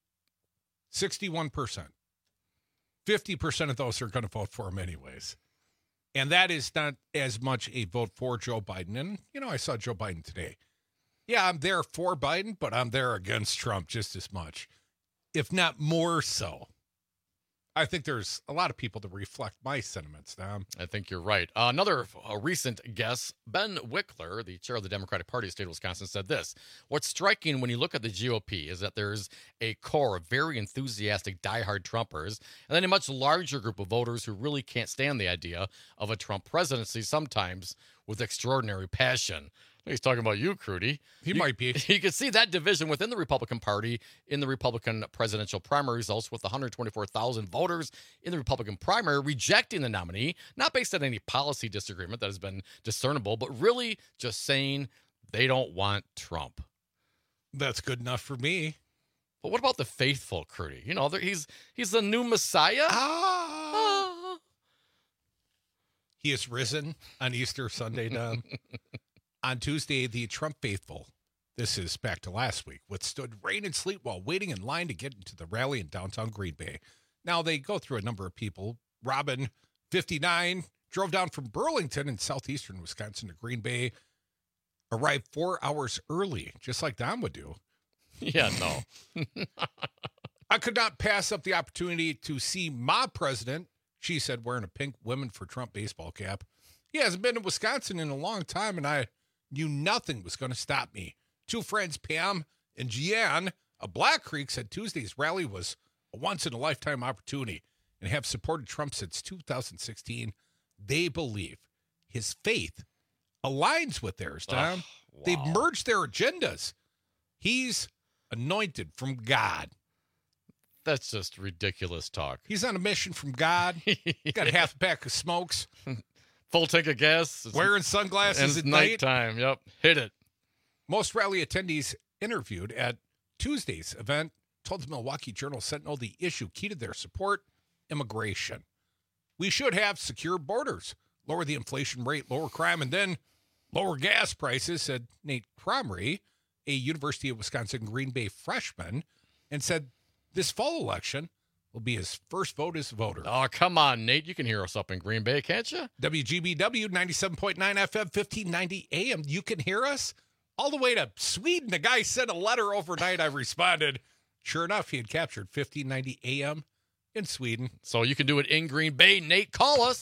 61%. 50% of those are going to vote for him anyways. And that is not as much a vote for Joe Biden. And, I saw Joe Biden today. Yeah, I'm there for Biden, but I'm there against Trump just as much, if not more so. I think there's a lot of people that reflect my sentiments now. I think you're right. Another recent guest, Ben Wickler, the chair of the Democratic Party of the state of Wisconsin, said this. What's striking when you look at the GOP is that there's a core of very enthusiastic, diehard Trumpers, and then a much larger group of voters who really can't stand the idea of a Trump presidency, sometimes with extraordinary passion. He's talking about you, Crudy. He might be. You can see that division within the Republican Party in the Republican presidential primary results, with 124,000 voters in the Republican primary rejecting the nominee, not based on any policy disagreement that has been discernible, but really just saying they don't want Trump. That's good enough for me. But what about the faithful, Crudy? He's the new Messiah. He is risen on Easter Sunday, Don. On Tuesday, the Trump faithful, this is back to last week, withstood rain and sleet while waiting in line to get into the rally in downtown Green Bay. Now, they go through a number of people. Robin, 59, drove down from Burlington in southeastern Wisconsin to Green Bay, arrived 4 hours early, just like Don would do. Yeah, no. I could not pass up the opportunity to see my president, she said, wearing a pink Women for Trump baseball cap. He hasn't been to Wisconsin in a long time, and I knew nothing was going to stop me. Two friends, Pam and Jeanne of Black Creek, said Tuesday's rally was a once-in-a-lifetime opportunity and have supported Trump since 2016. They believe his faith aligns with theirs, Tom. Wow. They've merged their agendas. He's anointed from God. That's just ridiculous talk. He's on a mission from God. Got half a pack of smokes. Full tank of gas. Wearing sunglasses at nighttime. Yep. Hit it. Most rally attendees interviewed at Tuesday's event told the Milwaukee Journal-Sentinel the issue key to their support, immigration. We should have secure borders, lower the inflation rate, lower crime, and then lower gas prices, said Nate Cromrie, a University of Wisconsin Green Bay freshman, and said this fall election will be his first vote as a voter. Oh, come on, Nate. You can hear us up in Green Bay, can't you? WGBW 97.9 FM, 1590 AM. You can hear us all the way to Sweden. The guy sent a letter overnight. I responded. Sure enough, he had captured 1590 AM In Sweden. So you can do it in Green Bay. Nate, call us,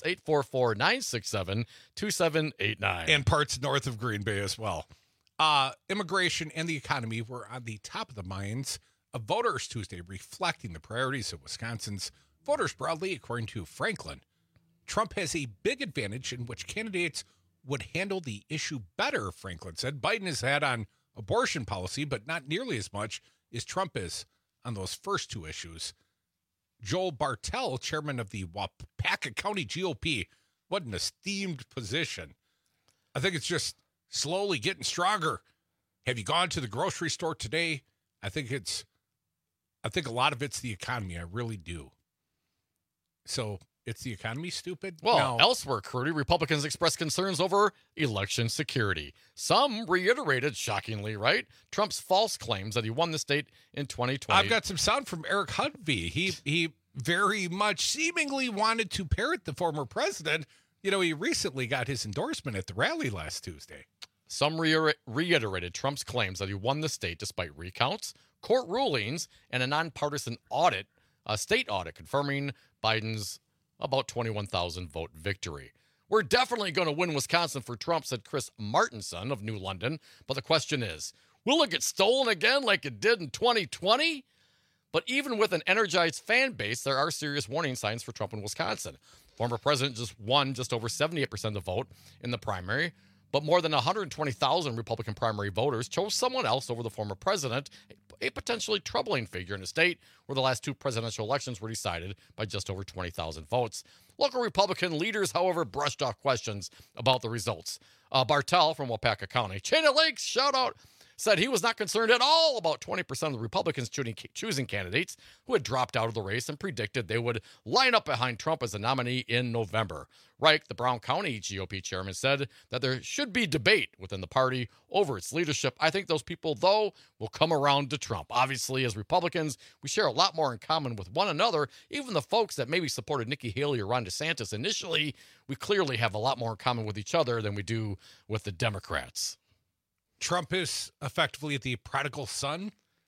844-967-2789. And parts north of Green Bay as well. Immigration and the economy were on the top of the minds of voters Tuesday, reflecting the priorities of Wisconsin's voters broadly, according to Franklin. Trump has a big advantage in which candidates would handle the issue better, Franklin said. Biden has had on abortion policy, but not nearly as much as Trump is on those first two issues. Joel Bartel, chairman of the Waupaca County GOP, what an esteemed position. I think it's just slowly getting stronger. Have you gone to the grocery store today? I think a lot of it's the economy. I really do. So it's the economy, stupid? Well, elsewhere, Crudy, Republicans expressed concerns over election security. Some reiterated, shockingly, right, Trump's false claims that he won the state in 2020. I've got some sound from Eric Hudvey. He very much seemingly wanted to parrot the former president. You know, he recently got his endorsement at the rally last Tuesday. Some reiterated Trump's claims that he won the state despite recounts, court rulings, and a nonpartisan audit, a state audit confirming Biden's about 21,000 vote victory. We're definitely going to win Wisconsin for Trump, said Chris Martinson of New London. But the question is, will it get stolen again like it did in 2020? But even with an energized fan base, there are serious warning signs for Trump in Wisconsin. Former president just won just over 78% of the vote in the primary, but more than 120,000 Republican primary voters chose someone else over the former president, a potentially troubling figure in a state where the last two presidential elections were decided by just over 20,000 votes. Local Republican leaders, however, brushed off questions about the results. Bartel from Waupaca County, Chain of Lakes, shout out, said he was not concerned at all about 20% of the Republicans choosing candidates who had dropped out of the race and predicted they would line up behind Trump as a nominee in November. Reich, the Brown County GOP chairman, said that there should be debate within the party over its leadership. I think those people, though, will come around to Trump. Obviously, as Republicans, we share a lot more in common with one another. Even the folks that maybe supported Nikki Haley or Ron DeSantis initially, we clearly have a lot more in common with each other than we do with the Democrats. Trump is effectively the prodigal son.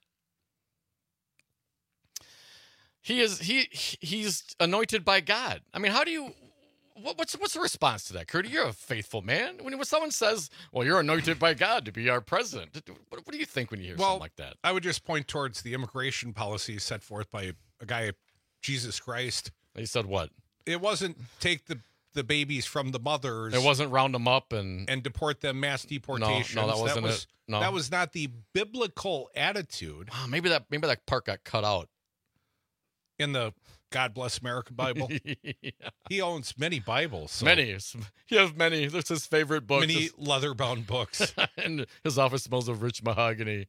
He's anointed by God. I mean, how do you? What's the response to that, Curdy? You're a faithful man. When someone says, "Well, you're anointed by God to be our president," what do you think when you hear something like that? I would just point towards the immigration policy set forth by a guy, Jesus Christ. He said what? It wasn't take the babies from the mothers. It wasn't round them up and deport them, mass deportations. No, that wasn't it. No. That was not the biblical attitude. Oh, maybe that part got cut out. In the God Bless America Bible. Yeah. He owns many Bibles. So. Many. He has many. That's his favorite book. Many leather-bound books. And his office smells of rich mahogany.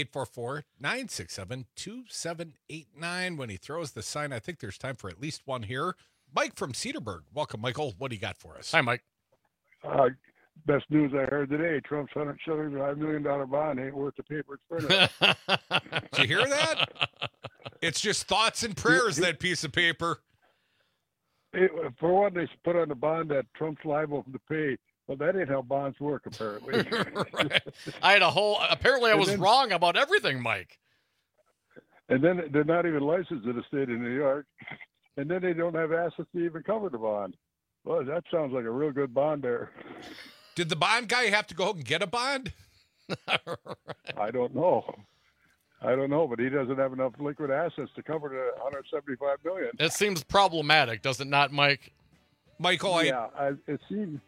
844-967-2789. When he throws the sign, I think there's time for at least one here. Mike from Cedarburg. Welcome, Michael. What do you got for us? Hi, Mike. Best news I heard today. Trump's $175 million bond ain't worth the paper it's printed on. Did you hear that? It's just thoughts and prayers, that piece of paper. For one, they put on the bond that Trump's liable to pay. Well, that ain't how bonds work, apparently. Right. Apparently I was wrong about everything, Mike. And then they're not even licensed in the state of New York. And then they don't have assets to even cover the bond. Well, that sounds like a real good bond there. Did the bond guy have to go and get a bond? I don't know, but he doesn't have enough liquid assets to cover the $175 million. It seems problematic, does it not, Mike? Michael, it seems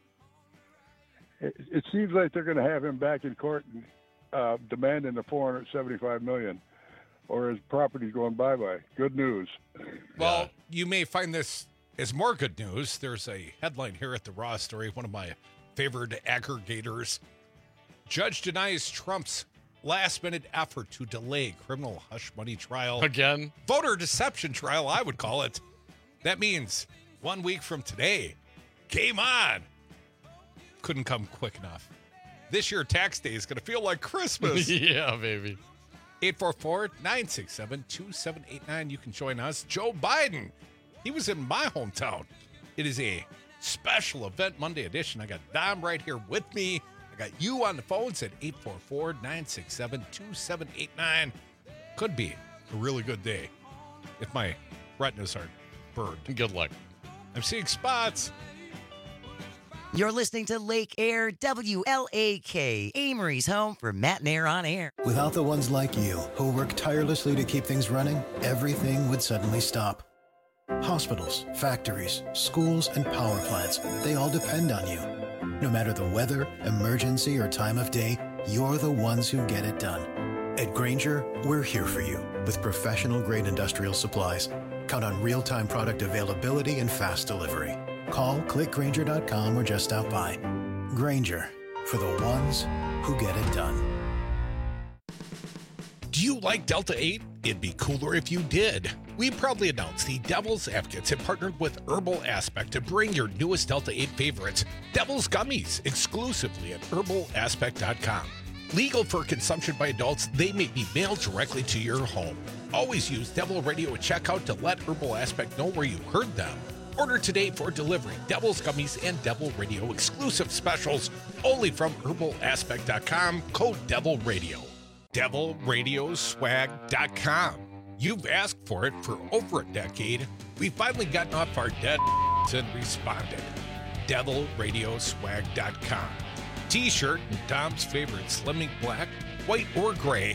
like they're going to have him back in court and demanding the $475 million. Or his property's going bye-bye. Good news. Well, you may find this as more good news. There's a headline here at the Raw Story, one of my favorite aggregators. Judge denies Trump's last-minute effort to delay criminal hush money trial. Again? Voter deception trial, I would call it. That means 1 week from today. Game on. Couldn't come quick enough. This year, tax day is going to feel like Christmas. Yeah, baby. 844-967-2789. You can join us. Joe Biden. He was in my hometown. It is a special event, Monday edition. I got Dom right here with me. I got you on the phones at 844-967-2789. Could be a really good day if my retinas aren't burned. Good luck. I'm seeing spots. You're listening to Lake Air WLAK, Amory's home for Matt and Air on Air. Without the ones like you, who work tirelessly to keep things running, everything would suddenly stop. Hospitals, factories, schools, and power plants, they all depend on you. No matter the weather, emergency, or time of day, you're the ones who get it done. At Grainger, we're here for you with professional-grade industrial supplies. Count on real-time product availability and fast delivery. Call, click Grainger.com, or just stop by. Grainger, for the ones who get it done. Do you like Delta 8? It'd be cooler if you did. We proudly announce the Devil's Advocates have partnered with Herbal Aspect to bring your newest Delta 8 favorites, Devil's Gummies, exclusively at herbalaspect.com. Legal for consumption by adults, they may be mailed directly to your home. Always use Devil Radio at checkout to let Herbal Aspect know where you heard them. Order today for delivery. Devil's Gummies and Devil Radio exclusive specials only from herbalaspect.com. Code Devil Radio. DevilRadioswag.com. You've asked for it for over a decade. We've finally gotten off our dead and responded. DevilRadioswag.com. T-shirt and Dom's favorite slimming black, white, or gray.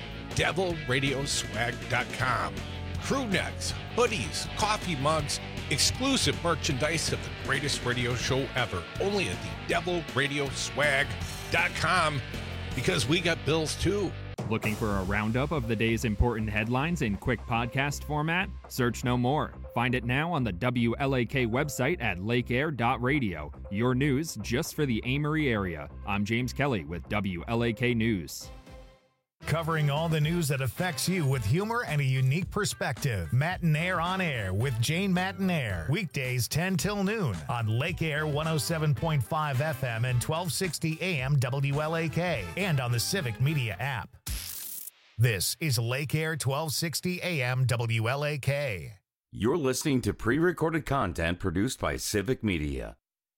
DevilRadioswag.com. Crew necks, hoodies, coffee mugs, exclusive merchandise of the greatest radio show ever. Only at the DevilRadioswag.com, because we got bills too. Looking for a roundup of the day's important headlines in quick podcast format? Search no more. Find it now on the WLAK website at lakeair.radio. Your news just for the Amory area. I'm James Kelly with WLAK News. Covering all the news that affects you with humor and a unique perspective. Matt and Air on Air with Jane Matt and Air. Weekdays 10 till noon on Lake Air 107.5 FM and 1260 AM WLAK and on the Civic Media app. This is Lake Air 1260 AM WLAK. You're listening to pre-recorded content produced by Civic Media.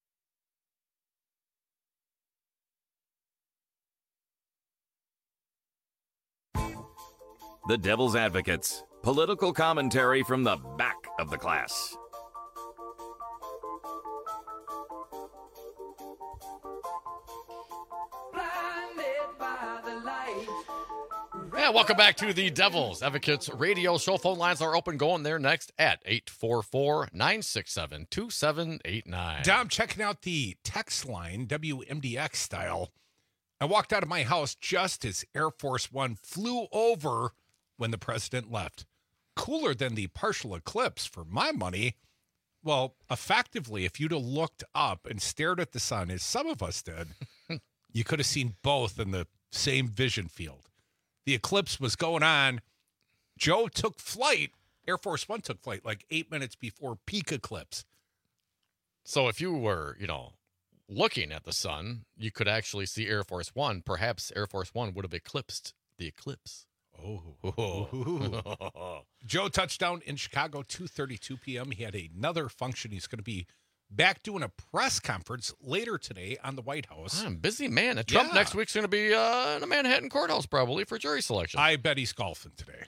The Devil's Advocates. Political commentary from the back of the class. Yeah, welcome back to the Devil's Advocates radio show. Phone lines are open, going there next at 844-967-2789. Dom, checking out the text line, WMDX style. I walked out of my house just as Air Force One flew over when the president left. Cooler than the partial eclipse for my money. Well, effectively, if you'd have looked up and stared at the sun, as some of us did, you could have seen both in the same vision field. The eclipse was going on. Joe took flight. Air Force One took flight like 8 minutes before peak eclipse. So if you were, looking at the sun, you could actually see Air Force One. Perhaps Air Force One would have eclipsed the eclipse. Oh. Joe touched down in Chicago, 2:32 p.m. He had another function. He's going to be back doing a press conference later today on the White House. I'm busy, man. And Trump next week's going to be in the Manhattan courthouse probably for jury selection. I bet he's golfing today.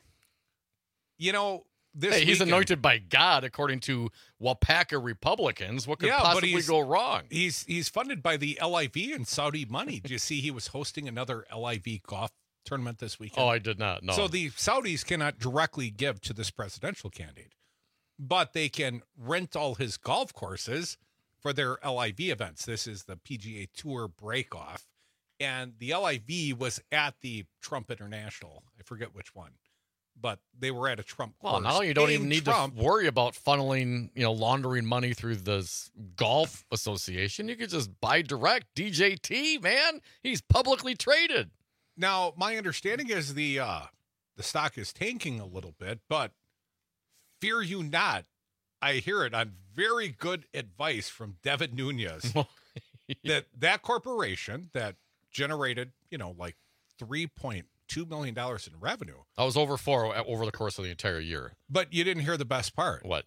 This he's weekend, anointed by God, according to Wapaka Republicans. What could possibly go wrong? He's funded by the LIV and Saudi money. Do you see he was hosting another LIV golf tournament this weekend? Oh, I did not know. So the Saudis cannot directly give to this presidential candidate, but they can rent all his golf courses for their LIV events. This is the PGA Tour breakoff, and the LIV was at the Trump International. I forget which one, but they were at a Trump course. Well, now you don't even need to worry about funneling, laundering money through this golf association. You could just buy direct. DJT, man, he's publicly traded. Now, my understanding is the stock is tanking a little bit, but fear you not, I hear it on very good advice from Devin Nunes that corporation that generated, like $3.2 million in revenue. That was over the course of the entire year. But you didn't hear the best part. What?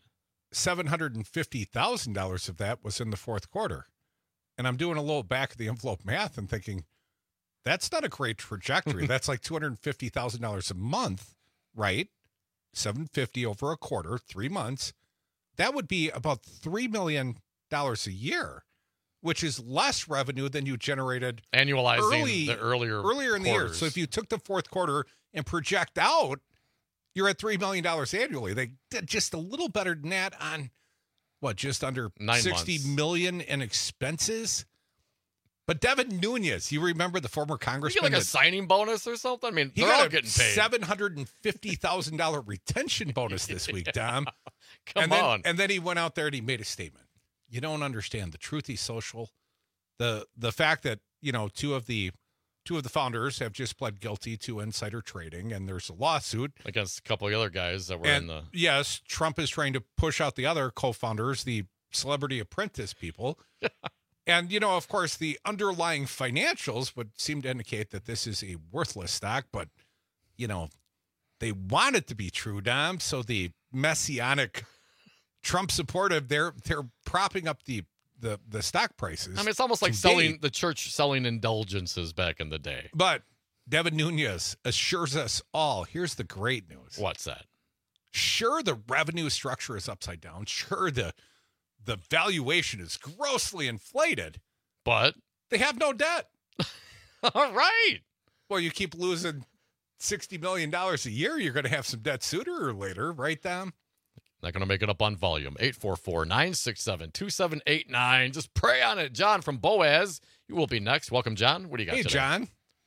$750,000 of that was in the fourth quarter. And I'm doing a little back of the envelope math and thinking, that's not a great trajectory. That's like $250,000 a month, right? $750 over a quarter, 3 months, that would be about $3 million a year, which is less revenue than you generated annualizing the earlier in the year. So if you took the fourth quarter and project out, you're at $3 million annually. They did just a little better than that on just under 9 $60 months. million in expenses. But Devin Nunes, you remember the former You congressman? get like a signing bonus or something? I mean, He they're all got a getting paid. $750,000 retention bonus this week, Dom. Come on. And then he went out there and he made a statement. You don't understand the Truthy Social, the fact that, two of the founders have just pled guilty to insider trading, and there's a lawsuit against a couple of other guys that were in the. Yes, Trump is trying to push out the other co-founders, the Celebrity Apprentice people. And, of course, the underlying financials would seem to indicate that this is a worthless stock, but, they want it to be true, Dom. So the messianic Trump supportive, they're propping up the stock prices. I mean, it's almost like the church selling indulgences back in the day. But Devin Nunes assures us all, here's the great news. What's that? Sure, the revenue structure is upside down. Sure, the valuation is grossly inflated. But they have no debt. All right. Well, you keep losing $60 million a year, you're going to have some debt sooner or later, right, Dom? Not going to make it up on volume. 844-967-2789. Just pray on it. John from Boaz, you will be next. Welcome, John. What do you got today? John.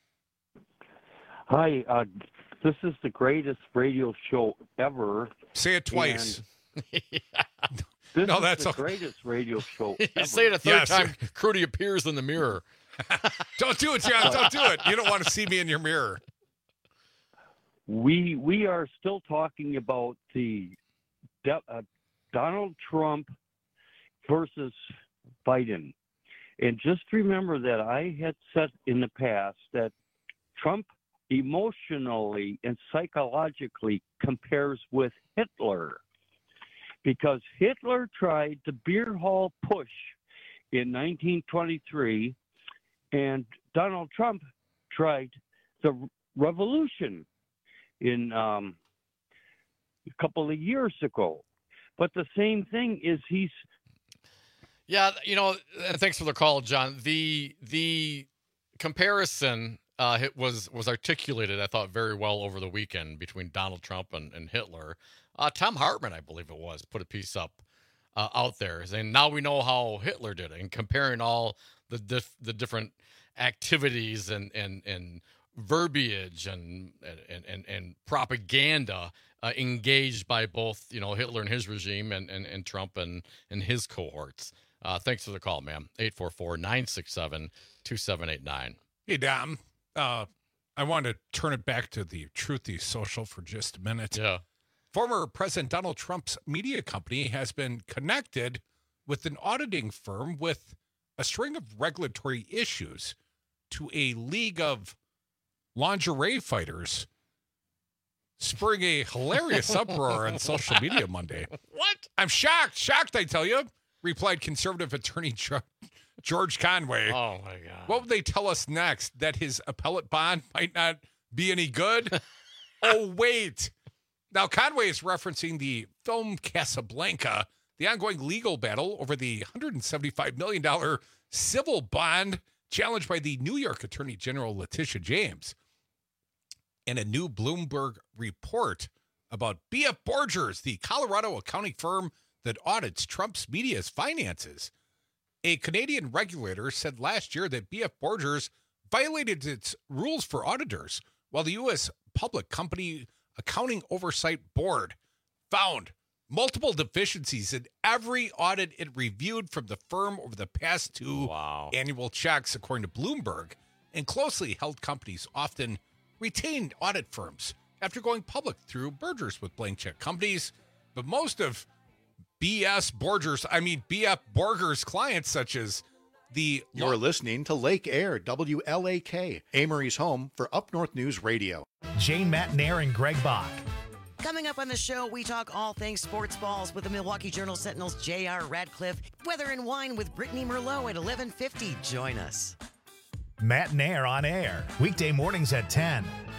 Hi. This is the greatest radio show ever. Say it twice. This No, is that's the okay. greatest radio show You ever. say it a third time, Crudy appears in the mirror. Don't do it, John. Don't do it. You don't want to see me in your mirror. We are still talking about the Donald Trump versus Biden. And just remember that I had said in the past that Trump emotionally and psychologically compares with Hitler, because Hitler tried the beer hall push in 1923, and Donald Trump tried the revolution in a couple of years ago. But the same thing is Yeah, and thanks for the call, John. The comparison was articulated, I thought, very well over the weekend between Donald Trump and Hitler. Tom Hartman, I believe it was, put a piece up out there saying, now we know how Hitler did it, and comparing all the different activities and verbiage and propaganda engaged by both Hitler and his regime and Trump and his cohorts. Thanks for the call, ma'am. 844-967-2789. Hey, Dom. I want to turn it back to the Truthy Social for just a minute. Yeah. Former President Donald Trump's media company has been connected with an auditing firm with a string of regulatory issues to a league of lingerie fighters, spurring a hilarious uproar on social media Monday. What? I'm shocked, I tell you, replied conservative attorney George Conway. Oh, my God. What would they tell us next? That his appellate bond might not be any good? Oh, wait. Now, Conway is referencing the film Casablanca, the ongoing legal battle over the $175 million civil bond challenged by the New York Attorney General Letitia James. In a new Bloomberg report about B.F. Borgers, the Colorado accounting firm that audits Trump's media's finances, a Canadian regulator said last year that B.F. Borgers violated its rules for auditors, while the U.S. Public Company Accounting Oversight Board found multiple deficiencies in every audit it reviewed from the firm over the past two annual checks, according to Bloomberg. And closely held companies often retained audit firms after going public through mergers with blank check companies. But most of B.F. Borgers' clients, such as the... You're listening to Lake Air, WLAK, Amory's home for Up North News Radio. Jane Matnair and Greg Bach. Coming up on the show, we talk all things sports balls with the Milwaukee Journal Sentinel's J.R. Radcliffe. Weather and wine with Brittany Merlot at 11:50. Join us. Matnair on air, weekday mornings at 10.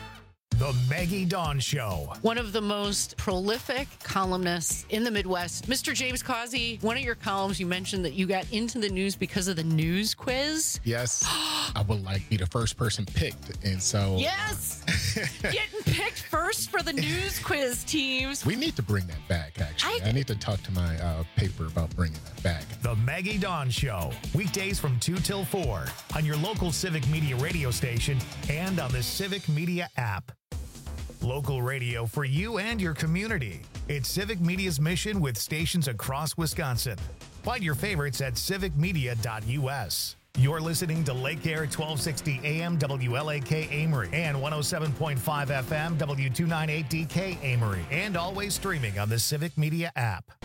The Maggie Dawn Show. One of the most prolific columnists in the Midwest, Mr. James Causey. One of your columns, you mentioned that you got into the news because of the news quiz. Yes, I would like to be the first person picked, and so yes, getting picked first for the news quiz teams. We need to bring that back. Actually, I need to talk to my paper about bringing that back. The Maggie Dawn Show, weekdays from 2 till 4 on your local Civic Media radio station and on the Civic Media app. Local radio for you and your community. It's Civic Media's mission with stations across Wisconsin. Find your favorites at civicmedia.us. You're listening to Lake Air 1260 AM WLAK Amory and 107.5 FM W298DK Amory, and always streaming on the Civic Media app.